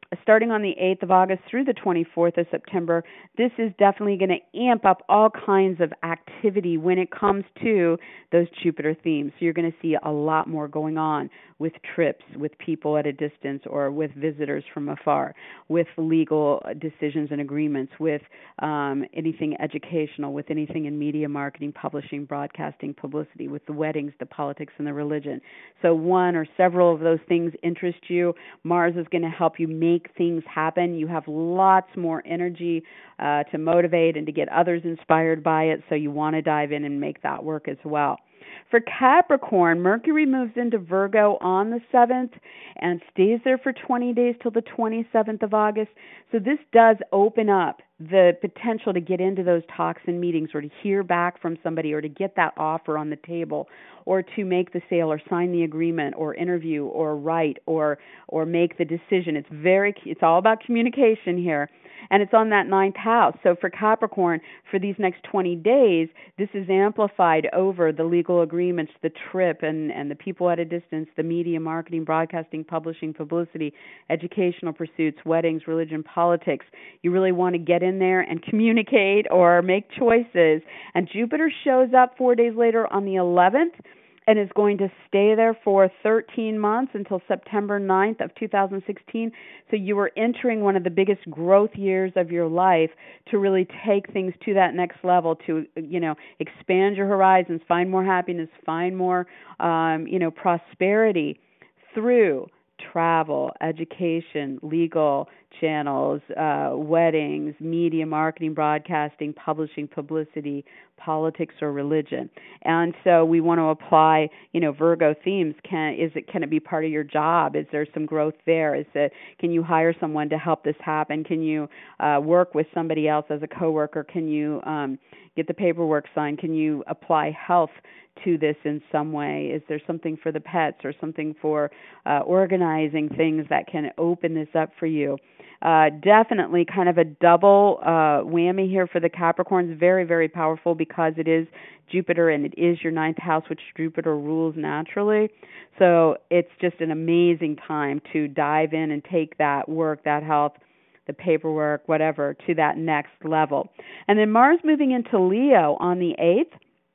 starting on the eighth of August through the twenty-fourth of September, this is definitely going to amp up all kinds of activity when it comes to those Jupiter themes. So you're going to see a lot more going on with trips, with people at a distance, or with visitors from afar, with legal decisions and agreements, with um, anything educational, with anything in media, marketing, publishing, broadcasting, publicity, with the weddings, the politics, and the religion. So one or several of those things interest you. Mars is going to help you make things happen. You have lots more energy uh, to motivate and to get others inspired by it, so you want to dive in and make that work as well. For Capricorn, Mercury moves into Virgo on the seventh and stays there for twenty days till the twenty-seventh of August. So this does open up the potential to get into those talks and meetings, or to hear back from somebody, or to get that offer on the table, or to make the sale, or sign the agreement, or interview, or write, or or make the decision. It's very it's all about communication here. And it's on that ninth house. So for Capricorn, for these next twenty days, this is amplified over the legal agreements, the trip, and, and the people at a distance, the media, marketing, broadcasting, publishing, publicity, educational pursuits, weddings, religion, politics. You really want to get in there and communicate or make choices. And Jupiter shows up four days later on the eleventh. And is going to stay there for thirteen months until September ninth of two thousand sixteen. So you are entering one of the biggest growth years of your life to really take things to that next level, to, you know, expand your horizons, find more happiness, find more, um, you know, prosperity through travel, education, legal channels, uh, weddings, media, marketing, broadcasting, publishing, publicity, politics, or religion. And so we want to apply, you know, Virgo themes. Can is it can it be part of your job? Is there some growth there? Is it can you hire someone to help this happen? Can you uh, work with somebody else as a coworker? Can you um, get the paperwork signed? Can you apply health to this in some way? Is there something for the pets, or something for uh, organizing things that can open this up for you? Uh, definitely kind of a double uh, whammy here for the Capricorns. Very, very powerful, because it is Jupiter and it is your ninth house, which Jupiter rules naturally. So it's just an amazing time to dive in and take that work, that health, the paperwork, whatever, to that next level. And then Mars moving into Leo on the eighth.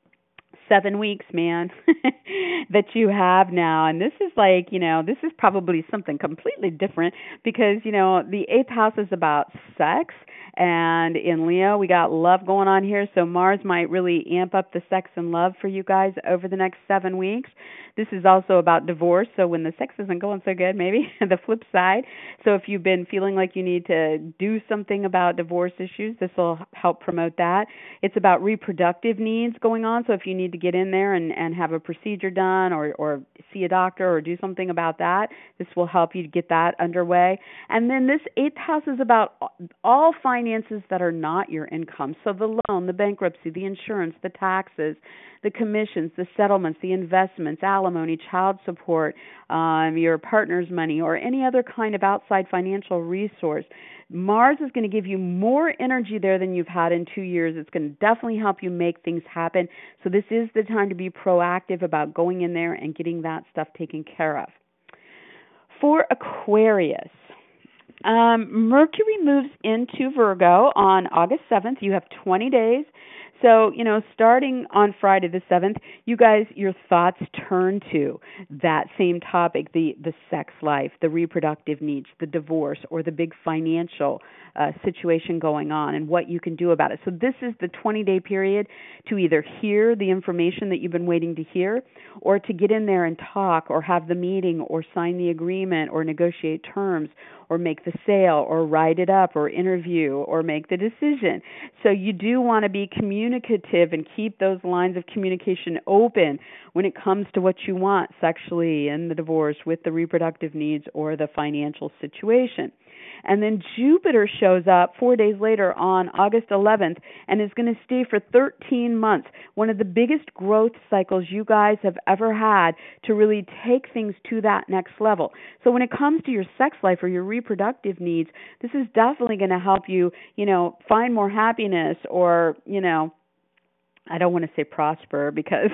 Seven weeks, man, that you have now. And this is like, you know, this is probably something completely different, because, you know, the eighth house is about sex. And in Leo, we got love going on here. So Mars might really amp up the sex and love for you guys over the next seven weeks. This is also about divorce. So when the sex isn't going so good, maybe the flip side. So if you've been feeling like you need to do something about divorce issues, this will help promote that. It's about reproductive needs going on. So if you need to get in there and, and have a procedure done, or, or see a doctor, or do something about that, this will help you to get that underway. And then this eighth house is about all finances that are not your income. So the loan, the bankruptcy, the insurance, the taxes, the commissions, the settlements, the investments, alimony, child support, um, your partner's money, or any other kind of outside financial resource. Mars is going to give you more energy there than you've had in two years. It's going to definitely help you make things happen. So this is the time to be proactive about going in there and getting that stuff taken care of. For Aquarius, um, Mercury moves into Virgo on August seventh. You have twenty days. So, you know, starting on Friday the seventh, you guys, your thoughts turn to that same topic, the, the sex life, the reproductive needs, the divorce, or the big financial uh, situation going on, and what you can do about it. So this is the twenty-day period to either hear the information that you've been waiting to hear, or to get in there and talk, or have the meeting, or sign the agreement, or negotiate terms, or make the sale, or write it up, or interview, or make the decision. So you do want to be communicative and keep those lines of communication open when it comes to what you want sexually, in the divorce, with the reproductive needs, or the financial situation. And then Jupiter shows up four days later on August eleventh and is going to stay for thirteen months. One of the biggest growth cycles you guys have ever had to really take things to that next level. So when it comes to your sex life or your reproductive needs, this is definitely going to help you, you know, find more happiness, or, you know, I don't want to say prosper, because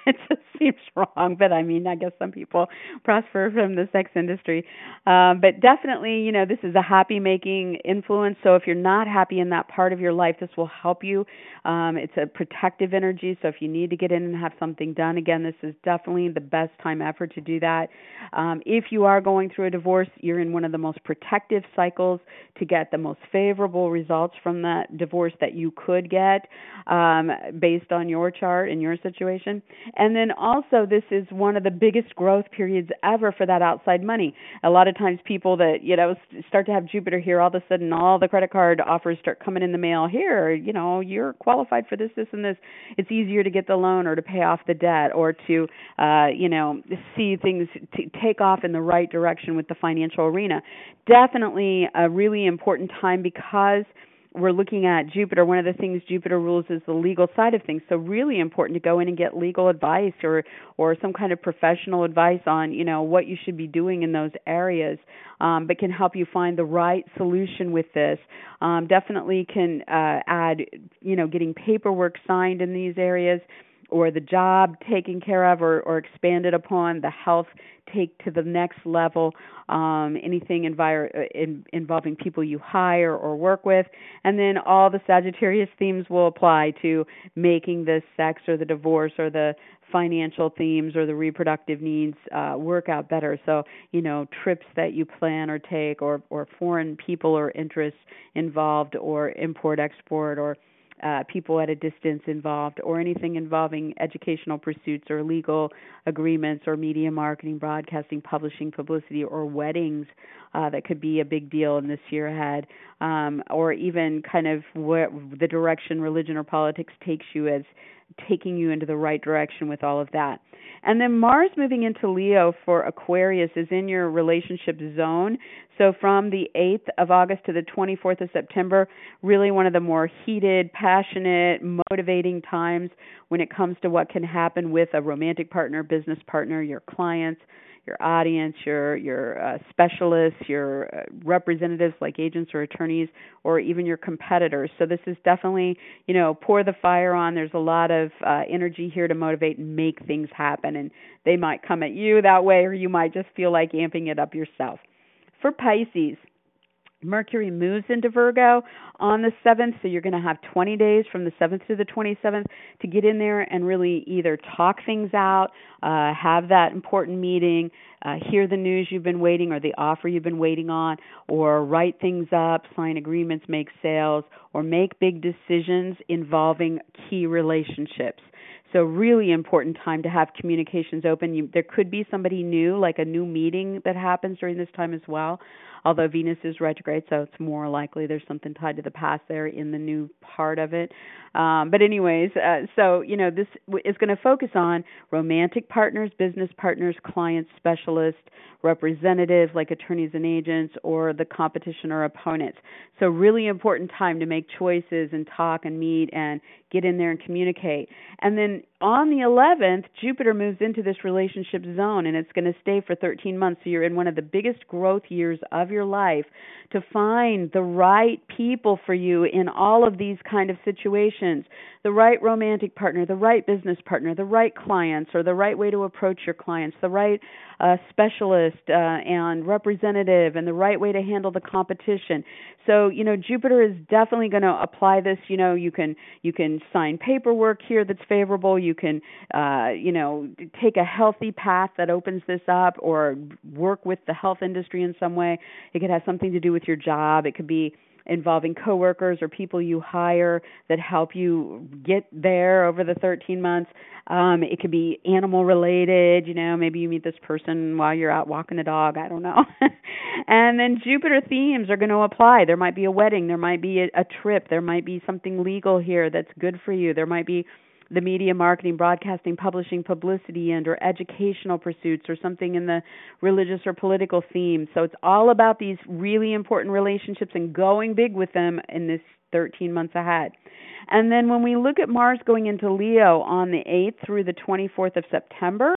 It just seems wrong, but I mean, I guess some people prosper from the sex industry. Um, but definitely, you know, this is a happy making influence. So if you're not happy in that part of your life, this will help you. Um, it's a protective energy. So if you need to get in and have something done, again, this is definitely the best time ever to do that. Um, if you are going through a divorce, you're in one of the most protective cycles to get the most favorable results from that divorce that you could get um, based on your chart and your situation. And then also, this is one of the biggest growth periods ever for that outside money. A lot of times people that, you know, start to have Jupiter here, all of a sudden all the credit card offers start coming in the mail. Here, you know, you're qualified for this, this, and this. It's easier to get the loan or to pay off the debt or to, uh, you know, see things to take off in the right direction with the financial arena. Definitely a really important time because we're looking at Jupiter. One of the things Jupiter rules is the legal side of things. So really important to go in and get legal advice or or some kind of professional advice on, you know, what you should be doing in those areas, um, but can help you find the right solution with this. Um, definitely can uh, add, you know, getting paperwork signed in these areas, or the job taken care of or, or expanded upon, the health take to the next level, um, anything envir- in, involving people you hire or work with. And then all the Sagittarius themes will apply to making the sex or the divorce or the financial themes or the reproductive needs uh, work out better. So, you know, trips that you plan or take, or, or foreign people or interests involved, or import-export, or Uh, people at a distance involved, or anything involving educational pursuits or legal agreements or media marketing, broadcasting, publishing, publicity, or weddings uh, that could be a big deal in this year ahead, um, or even kind of what the direction religion or politics takes you as taking you into the right direction with all of that. And then Mars moving into Leo for Aquarius is in your relationship zone. So from the eighth of August to the twenty-fourth of September, really one of the more heated, passionate, motivating times when it comes to what can happen with a romantic partner, business partner, your clients, your audience, your your uh, specialists, your uh, representatives like agents or attorneys, or even your competitors. So this is definitely, you know, pour the fire on. There's a lot of uh, energy here to motivate and make things happen, and they might come at you that way, or you might just feel like amping it up yourself. For Pisces, Mercury moves into Virgo on the seventh, so you're going to have twenty days from the seventh to the twenty-seventh to get in there and really either talk things out, uh, have that important meeting, uh, hear the news you've been waiting or the offer you've been waiting on, or write things up, sign agreements, make sales, or make big decisions involving key relationships. So really important time to have communications open. You, there could be somebody new, like a new meeting that happens during this time as well, although Venus is retrograde, so it's more likely there's something tied to the past there in the new part of it. Um, but anyways, uh, so, you know, this is going to focus on romantic partners, business partners, clients, specialists, representatives like attorneys and agents, or the competition or opponents. So really important time to make choices and talk and meet and get in there and communicate. And then on the eleventh, Jupiter moves into this relationship zone, and it's going to stay for thirteen months. So you're in one of the biggest growth years of your life to find the right people for you in all of these kind of situations, the right romantic partner, the right business partner, the right clients, or the right way to approach your clients, the right uh, specialist uh, and representative, and the right way to handle the competition. So, you know, Jupiter is definitely going to apply this. You know, you can you can sign paperwork here that's favorable. You can, uh, you know, take a healthy path that opens this up, or work with the health industry in some way. It could have something to do with your job. It could be involving coworkers or people you hire that help you get there over the thirteen months. Um, it could be animal related, you know, maybe you meet this person while you're out walking the dog, I don't know. And then Jupiter themes are going to apply. There might be a wedding, there might be a, a trip, there might be something legal here that's good for you. There might be the media, marketing, broadcasting, publishing, publicity, and or educational pursuits, or something in the religious or political theme. So it's all about these really important relationships and going big with them in this thirteen months ahead. And then when we look at Mars going into Leo on the eighth through the twenty-fourth of September,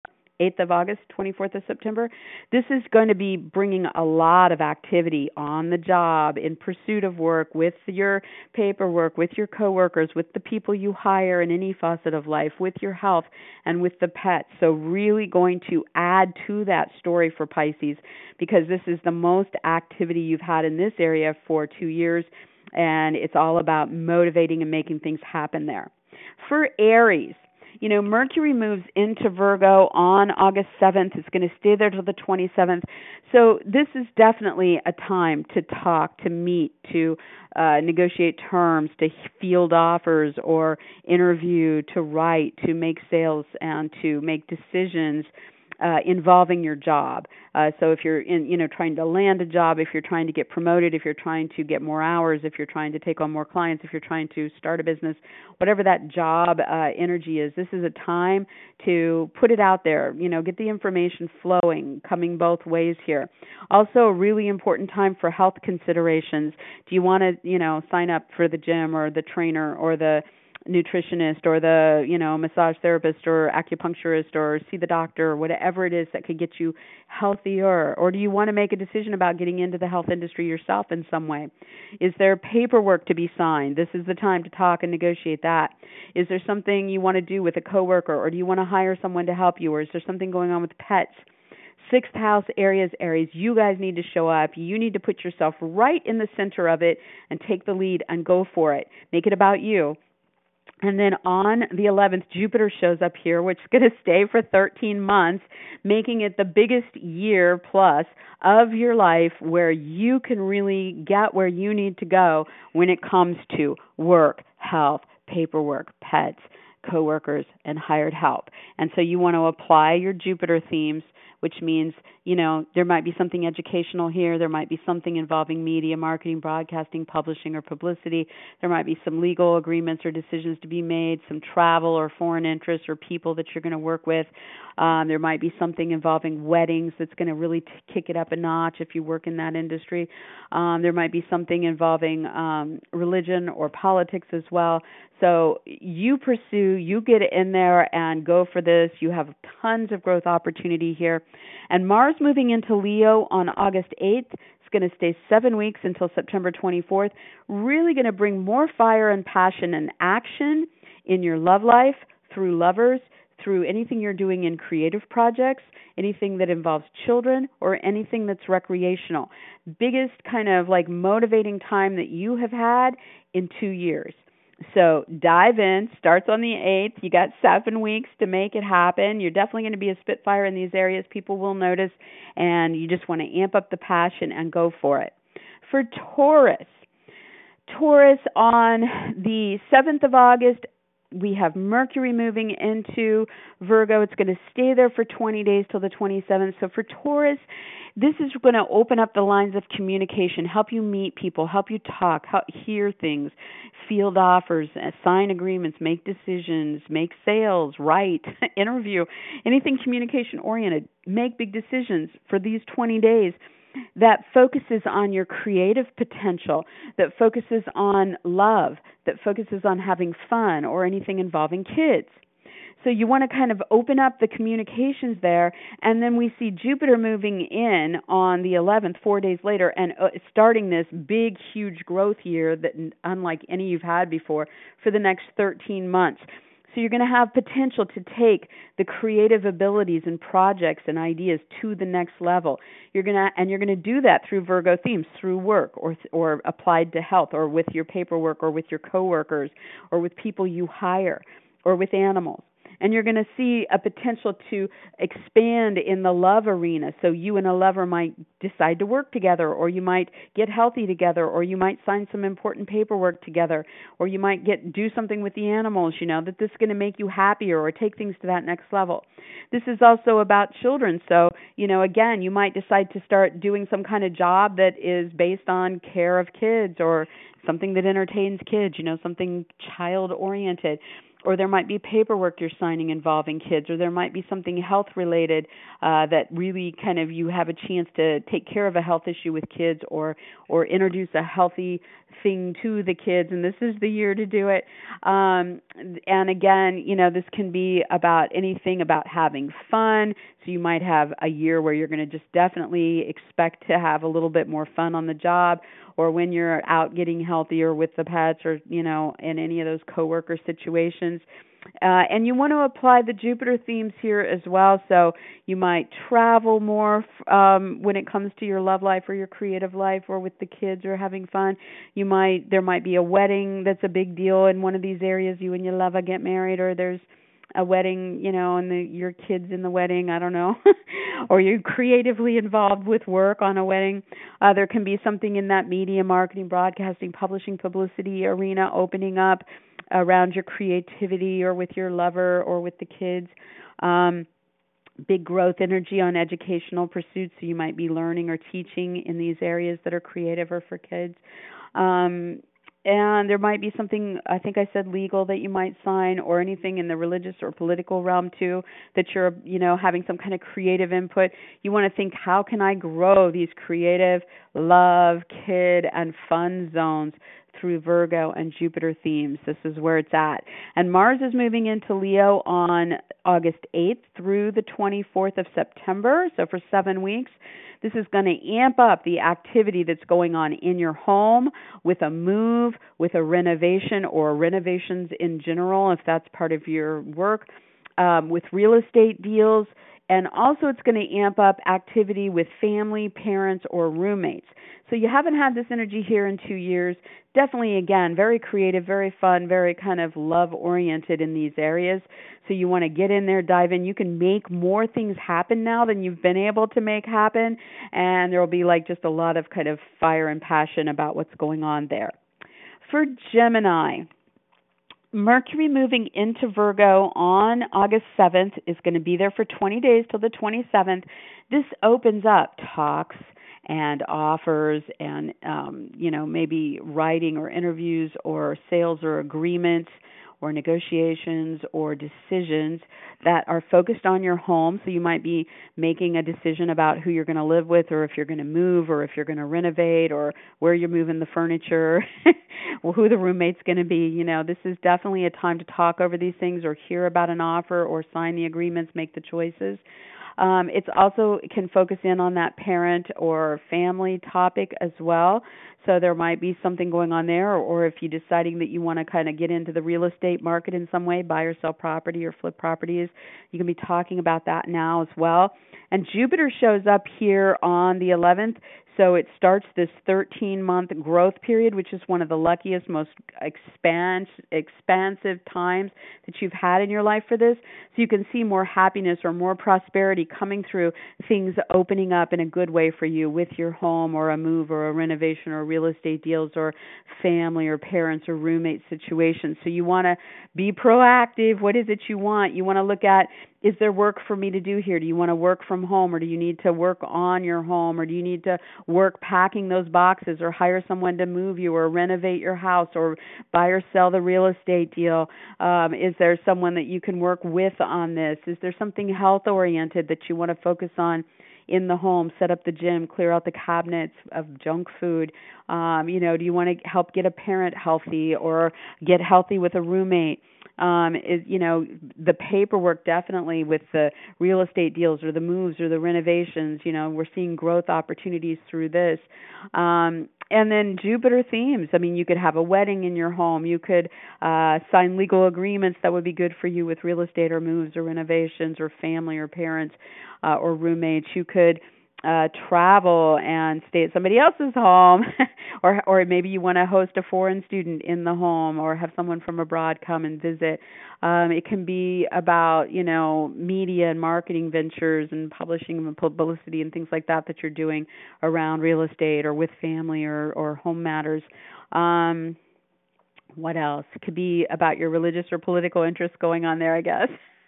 eighth of August, twenty-fourth of September. This is going to be bringing a lot of activity on the job, in pursuit of work, with your paperwork, with your coworkers, with the people you hire in any facet of life, with your health, and with the pets. So really going to add to that story for Pisces, because this is the most activity you've had in this area for two years, and it's all about motivating and making things happen there. For Aries, you know, Mercury moves into Virgo on August seventh. It's going to stay there till the twenty-seventh. So this is definitely a time to talk, to meet, to uh, negotiate terms, to field offers or interview, to write, to make sales, and to make decisions Uh, involving your job. Uh, so if you're in, you know, trying to land a job, if you're trying to get promoted, if you're trying to get more hours, if you're trying to take on more clients, if you're trying to start a business, whatever that job uh, energy is, this is a time to put it out there. You know, get the information flowing, coming both ways here. Also, a really important time for health considerations. Do you want to, you know, sign up for the gym or the trainer or the nutritionist or the, you know, massage therapist or acupuncturist, or see the doctor, or whatever it is that could get you healthier? Or do you want to make a decision about getting into the health industry yourself in some way? Is there paperwork to be signed? This is the time to talk and negotiate that. Is there something you want to do with a coworker, or do you want to hire someone to help you, or is there something going on with pets? Sixth house areas, Aries, you guys need to show up. You need to put yourself right in the center of it and take the lead and go for it. Make it about you. And then on the eleventh, Jupiter shows up here, which is going to stay for thirteen months, making it the biggest year plus of your life where you can really get where you need to go when it comes to work, health, paperwork, pets, coworkers, and hired help. And so you want to apply your Jupiter themes, which means, you know, there might be something educational here. There might be something involving media, marketing, broadcasting, publishing, or publicity. There might be some legal agreements or decisions to be made, some travel or foreign interests or people that you're going to work with. Um, there might be something involving weddings that's going to really t- kick it up a notch if you work in that industry. Um, there might be something involving um, religion or politics as well. So you pursue, you get in there and go for this. You have tons of growth opportunity here. And Mars moving into Leo on August eighth. It's going to stay seven weeks until September twenty-fourth. Really going to bring more fire and passion and action in your love life, through lovers, through anything you're doing in creative projects, anything that involves children, or anything that's recreational. Biggest kind of like motivating time that you have had in two years. So dive in. Starts on the eighth. You got seven weeks to make it happen. You're definitely going to be a spitfire in these areas. People will notice, and you just want to amp up the passion and go for it. For Taurus, Taurus on the seventh of August, we have Mercury moving into Virgo. It's going to stay there for twenty days till the twenty-seventh. So for Taurus, this is going to open up the lines of communication, help you meet people, help you talk, help hear things, field offers, sign agreements, make decisions, make sales, write, interview, anything communication oriented. Make big decisions for these twenty days that focuses on your creative potential, that focuses on love, that focuses on having fun, or anything involving kids. So you want to kind of open up the communications there, and then we see Jupiter moving in on the eleventh, four days later, and uh, starting this big, huge growth year that unlike any you've had before for the next thirteen months. So you're going to have potential to take the creative abilities and projects and ideas to the next level. You're going to, and you're going to do that through Virgo themes, through work, or or applied to health, or with your paperwork, or with your coworkers, or with people you hire, or with animals. And you're going to see a potential to expand in the love arena. So you and a lover might decide to work together, or you might get healthy together, or you might sign some important paperwork together, or you might get do something with the animals, you know, that this is going to make you happier or take things to that next level. This is also about children. So, you know, again, you might decide to start doing some kind of job that is based on care of kids, or something that entertains kids, you know, something child-oriented. Or there might be paperwork you're signing involving kids, or there might be something health-related uh, that really kind of you have a chance to take care of a health issue with kids, or or introduce a healthy thing to the kids, and this is the year to do it. Um, and again, you know, this can be about anything about having fun. So you might have a year where you're going to just definitely expect to have a little bit more fun on the job, or when you're out getting healthier with the pets, or, you know, in any of those coworker situations. Uh, and you want to apply the Jupiter themes here as well. So you might travel more um, when it comes to your love life or your creative life, or with the kids, or having fun. You might there might be a wedding that's a big deal in one of these areas. You and your lover get married, or there's a wedding, you know, and the, your kids in the wedding. I don't know, or you're creatively involved with work on a wedding. Uh, there can be something in that media, marketing, broadcasting, publishing, publicity arena opening up around your creativity, or with your lover, or with the kids. Um, big growth energy on educational pursuits, so you might be learning or teaching in these areas that are creative or for kids. Um, and there might be something, I think I said legal, that you might sign, or anything in the religious or political realm too, that you're, you know, having some kind of creative input. You want to think, how can I grow these creative, love, kid, and fun zones through Virgo and Jupiter themes? This is where it's at. And Mars is moving into Leo on August eighth through the twenty-fourth of September, so for seven weeks. This is going to amp up the activity that's going on in your home, with a move, with a renovation, or renovations in general, if that's part of your work, um, with real estate deals. And also it's going to amp up activity with family, parents, or roommates. So you haven't had this energy here in two years. Definitely, again, very creative, very fun, very kind of love-oriented in these areas. So you want to get in there, dive in. You can make more things happen now than you've been able to make happen. And there will be like just a lot of kind of fire and passion about what's going on there. For Gemini, Mercury moving into Virgo on August seventh is going to be there for twenty days till the twenty-seventh. This opens up talks and offers, and um, you know, maybe writing or interviews or sales or agreements or negotiations or decisions that are focused on your home. So you might be making a decision about who you're going to live with, or if you're going to move, or if you're going to renovate, or where you're moving the furniture, or who the roommate's going to be. You know, this is definitely a time to talk over these things, or hear about an offer, or sign the agreements, make the choices. Um, it's also it can focus in on that parent or family topic as well. So there might be something going on there, or, or if you're deciding that you want to kind of get into the real estate market in some way, buy or sell property or flip properties, you can be talking about that now as well. And Jupiter shows up here on the eleventh, so it starts this thirteen-month growth period, which is one of the luckiest, most expans- expansive times that you've had in your life for this. So you can see more happiness or more prosperity coming through, things opening up in a good way for you with your home, or a move, or a renovation, or real estate deals, or family, or parents, or roommate situations. So you want to be proactive. What is it you want? You want to look at, is there work for me to do here? Do you want to work from home, or do you need to work on your home, or do you need to work packing those boxes, or hire someone to move you, or renovate your house, or buy or sell the real estate deal? Um, is there someone that you can work with on this? Is there something health oriented that you want to focus on in the home? Set up the gym, clear out the cabinets of junk food. Um, you know, do you want to help get a parent healthy, or get healthy with a roommate? Um, is, you know, the paperwork definitely with the real estate deals, or the moves, or the renovations. You know, we're seeing growth opportunities through this. Um, and then Jupiter themes. I mean, you could have a wedding in your home. You could uh, sign legal agreements that would be good for you with real estate, or moves, or renovations, or family, or parents, uh, or roommates. You could uh travel and stay at somebody else's home, or or maybe you want to host a foreign student in the home, or have someone from abroad come and visit. Um it can be about, you know, media and marketing ventures, and publishing and publicity and things like that that you're doing around real estate, or with family, or or home matters. Um what else? It could be about your religious or political interests going on there, I guess.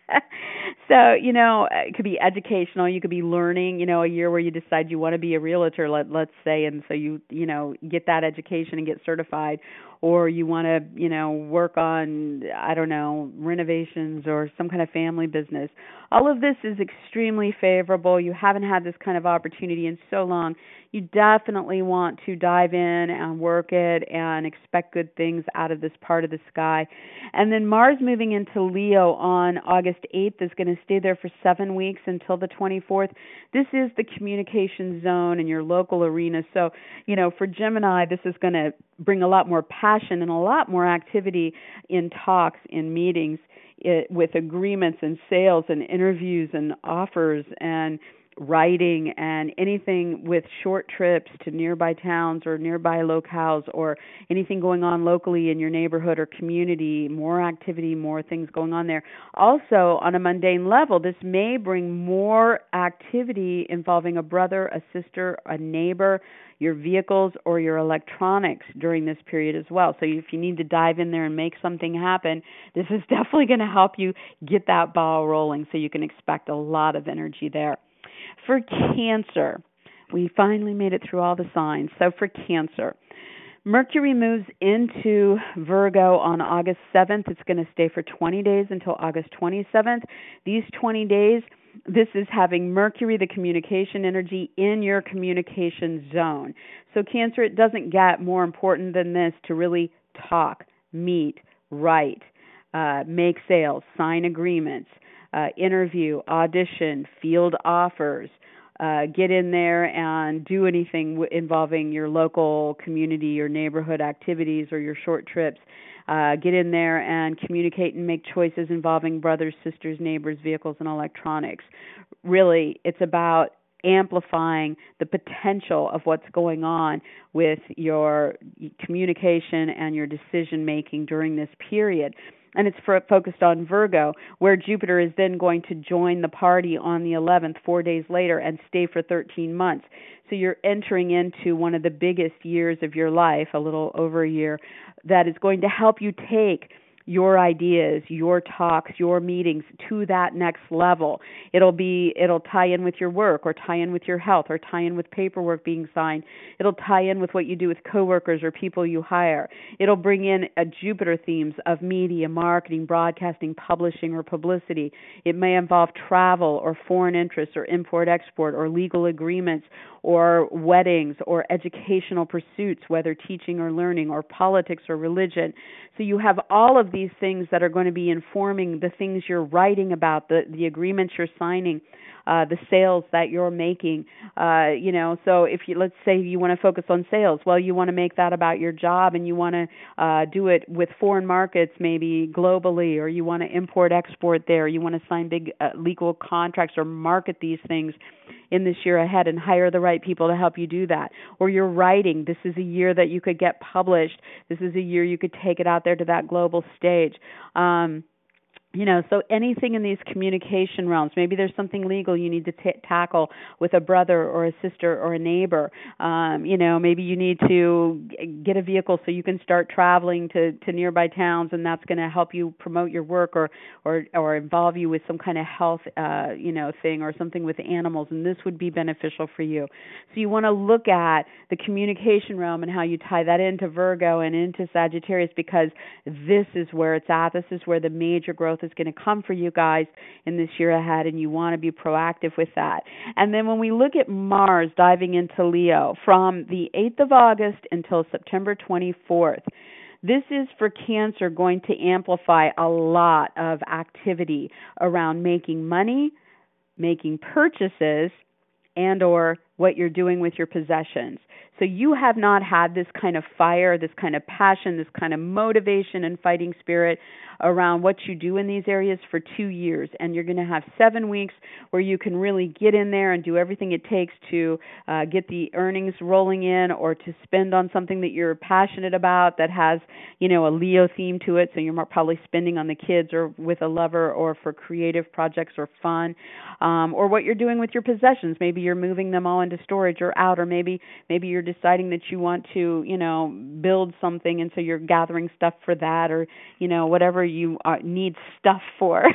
So, you know, it could be educational. You could be learning, you know, a year where you decide you want to be a realtor, let, let's say, and so you, you know, get that education and get certified, or you want to, you know, work on, I don't know, renovations or some kind of family business. All of this is extremely favorable. You haven't had this kind of opportunity in so long. You definitely want to dive in and work it and expect good things out of this part of the sky. And then Mars moving into Leo on August eighth is going to stay there for seven weeks until the twenty-fourth. This is the communication zone in your local arena. So, you know, for Gemini, this is going to bring a lot more passion and a lot more activity in talks, in meetings, it, with agreements and sales and interviews and offers and writing and anything with short trips to nearby towns or nearby locales or anything going on locally in your neighborhood or community, more activity, more things going on there. Also, on a mundane level, this may bring more activity involving a brother, a sister, a neighbor, your vehicles, or your electronics during this period as well. So if you need to dive in there and make something happen, this is definitely going to help you get that ball rolling, so you can expect a lot of energy there. For Cancer, we finally made it through all the signs. So for Cancer, Mercury moves into Virgo on August seventh. It's going to stay for twenty days until August twenty-seventh. These twenty days, this is having Mercury, the communication energy, in your communication zone. So Cancer, it doesn't get more important than this to really talk, meet, write, uh, make sales, sign agreements, Uh, interview, audition, field offers, uh, get in there and do anything w- involving your local community or neighborhood activities or your short trips. Uh, get in there and communicate and make choices involving brothers, sisters, neighbors, vehicles, and electronics. Really, it's about amplifying the potential of what's going on with your communication and your decision making during this period. And it's for, focused on Virgo, where Jupiter is then going to join the party on the eleventh, four days later, and stay for thirteen months. So you're entering into one of the biggest years of your life, a little over a year, that is going to help you take your ideas, your talks, your meetings to that next level. It'll be, it'll tie in with your work or tie in with your health or tie in with paperwork being signed. It'll tie in with what you do with coworkers or people you hire. It'll bring in a Jupiter themes of media, marketing, broadcasting, publishing, or publicity. It may involve travel or foreign interests or import-export or legal agreements or weddings or educational pursuits, whether teaching or learning or politics or religion. So you have all of these things that are going to be informing the things you're writing about, the, the agreements you're signing, uh, the sales that you're making. Uh, you know, so if you, let's say you want to focus on sales, well, you want to make that about your job and you want to uh, do it with foreign markets, maybe globally, or you want to import export there. You want to sign big uh, legal contracts or market these things in this year ahead and hire the right people to help you do that. Or you're writing, this is a year that you could get published. This is a year you could take it out there to that global stage. Um, You know, so anything in these communication realms, maybe there's something legal you need to t- tackle with a brother or a sister or a neighbor. Um, you know, maybe you need to g- get a vehicle so you can start traveling to, to nearby towns, and that's going to help you promote your work or, or, or involve you with some kind of health, uh, you know, thing or something with animals, and this would be beneficial for you. So you want to look at the communication realm and how you tie that into Virgo and into Sagittarius, because this is where it's at. This is where the major growth is going to come for you guys in this year ahead, and you want to be proactive with that. And then when we look at Mars diving into Leo from the eighth of August until September twenty-fourth, this is for Cancer going to amplify a lot of activity around making money, making purchases, and or what you're doing with your possessions. So you have not had this kind of fire, this kind of passion, this kind of motivation and fighting spirit around what you do in these areas for two years. And you're going to have seven weeks where you can really get in there and do everything it takes to uh, get the earnings rolling in, or to spend on something that you're passionate about that has, you know, a Leo theme to it. So you're more probably spending on the kids or with a lover or for creative projects or fun, um, or what you're doing with your possessions. Maybe you're moving them all into storage or out, or maybe maybe you're deciding that you want to, you know, build something, and so you're gathering stuff for that, or, you know, whatever you uh, need stuff for.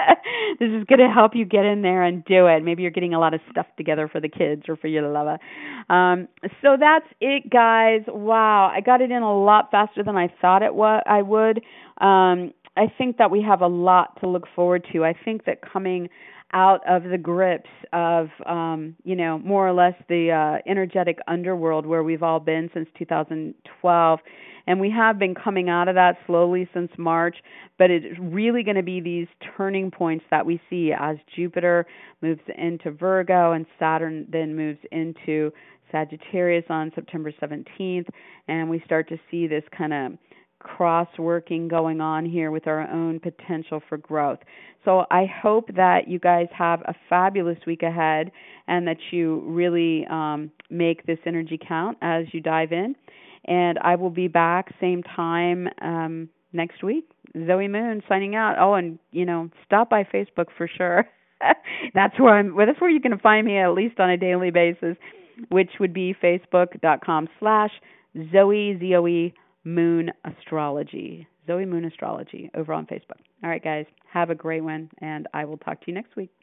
This is going to help you get in there and do it. Maybe you're getting a lot of stuff together for the kids or for your lover. Um, so that's it, guys. Wow, I got it in a lot faster than I thought it wa- I would. Um, I think that we have a lot to look forward to. I think that coming out of the grips of, um, you know, more or less the uh, energetic underworld where we've all been since two thousand twelve. And we have been coming out of that slowly since March, but it's really going to be these turning points that we see as Jupiter moves into Virgo and Saturn then moves into Sagittarius on September seventeenth. And we start to see this kind of cross-working going on here with our own potential for growth. So I hope that you guys have a fabulous week ahead and that you really um, make this energy count as you dive in. And I will be back same time um, next week. Zoe Moon signing out. Oh, and, you know, stop by Facebook for sure. That's where I'm. Well, that's where you can find me at least on a daily basis, which would be facebook.com slash Zoe, Z O E, Moon Astrology. Zoe Moon Astrology over on Facebook. All right, guys. Have a great one, and I will talk to you next week.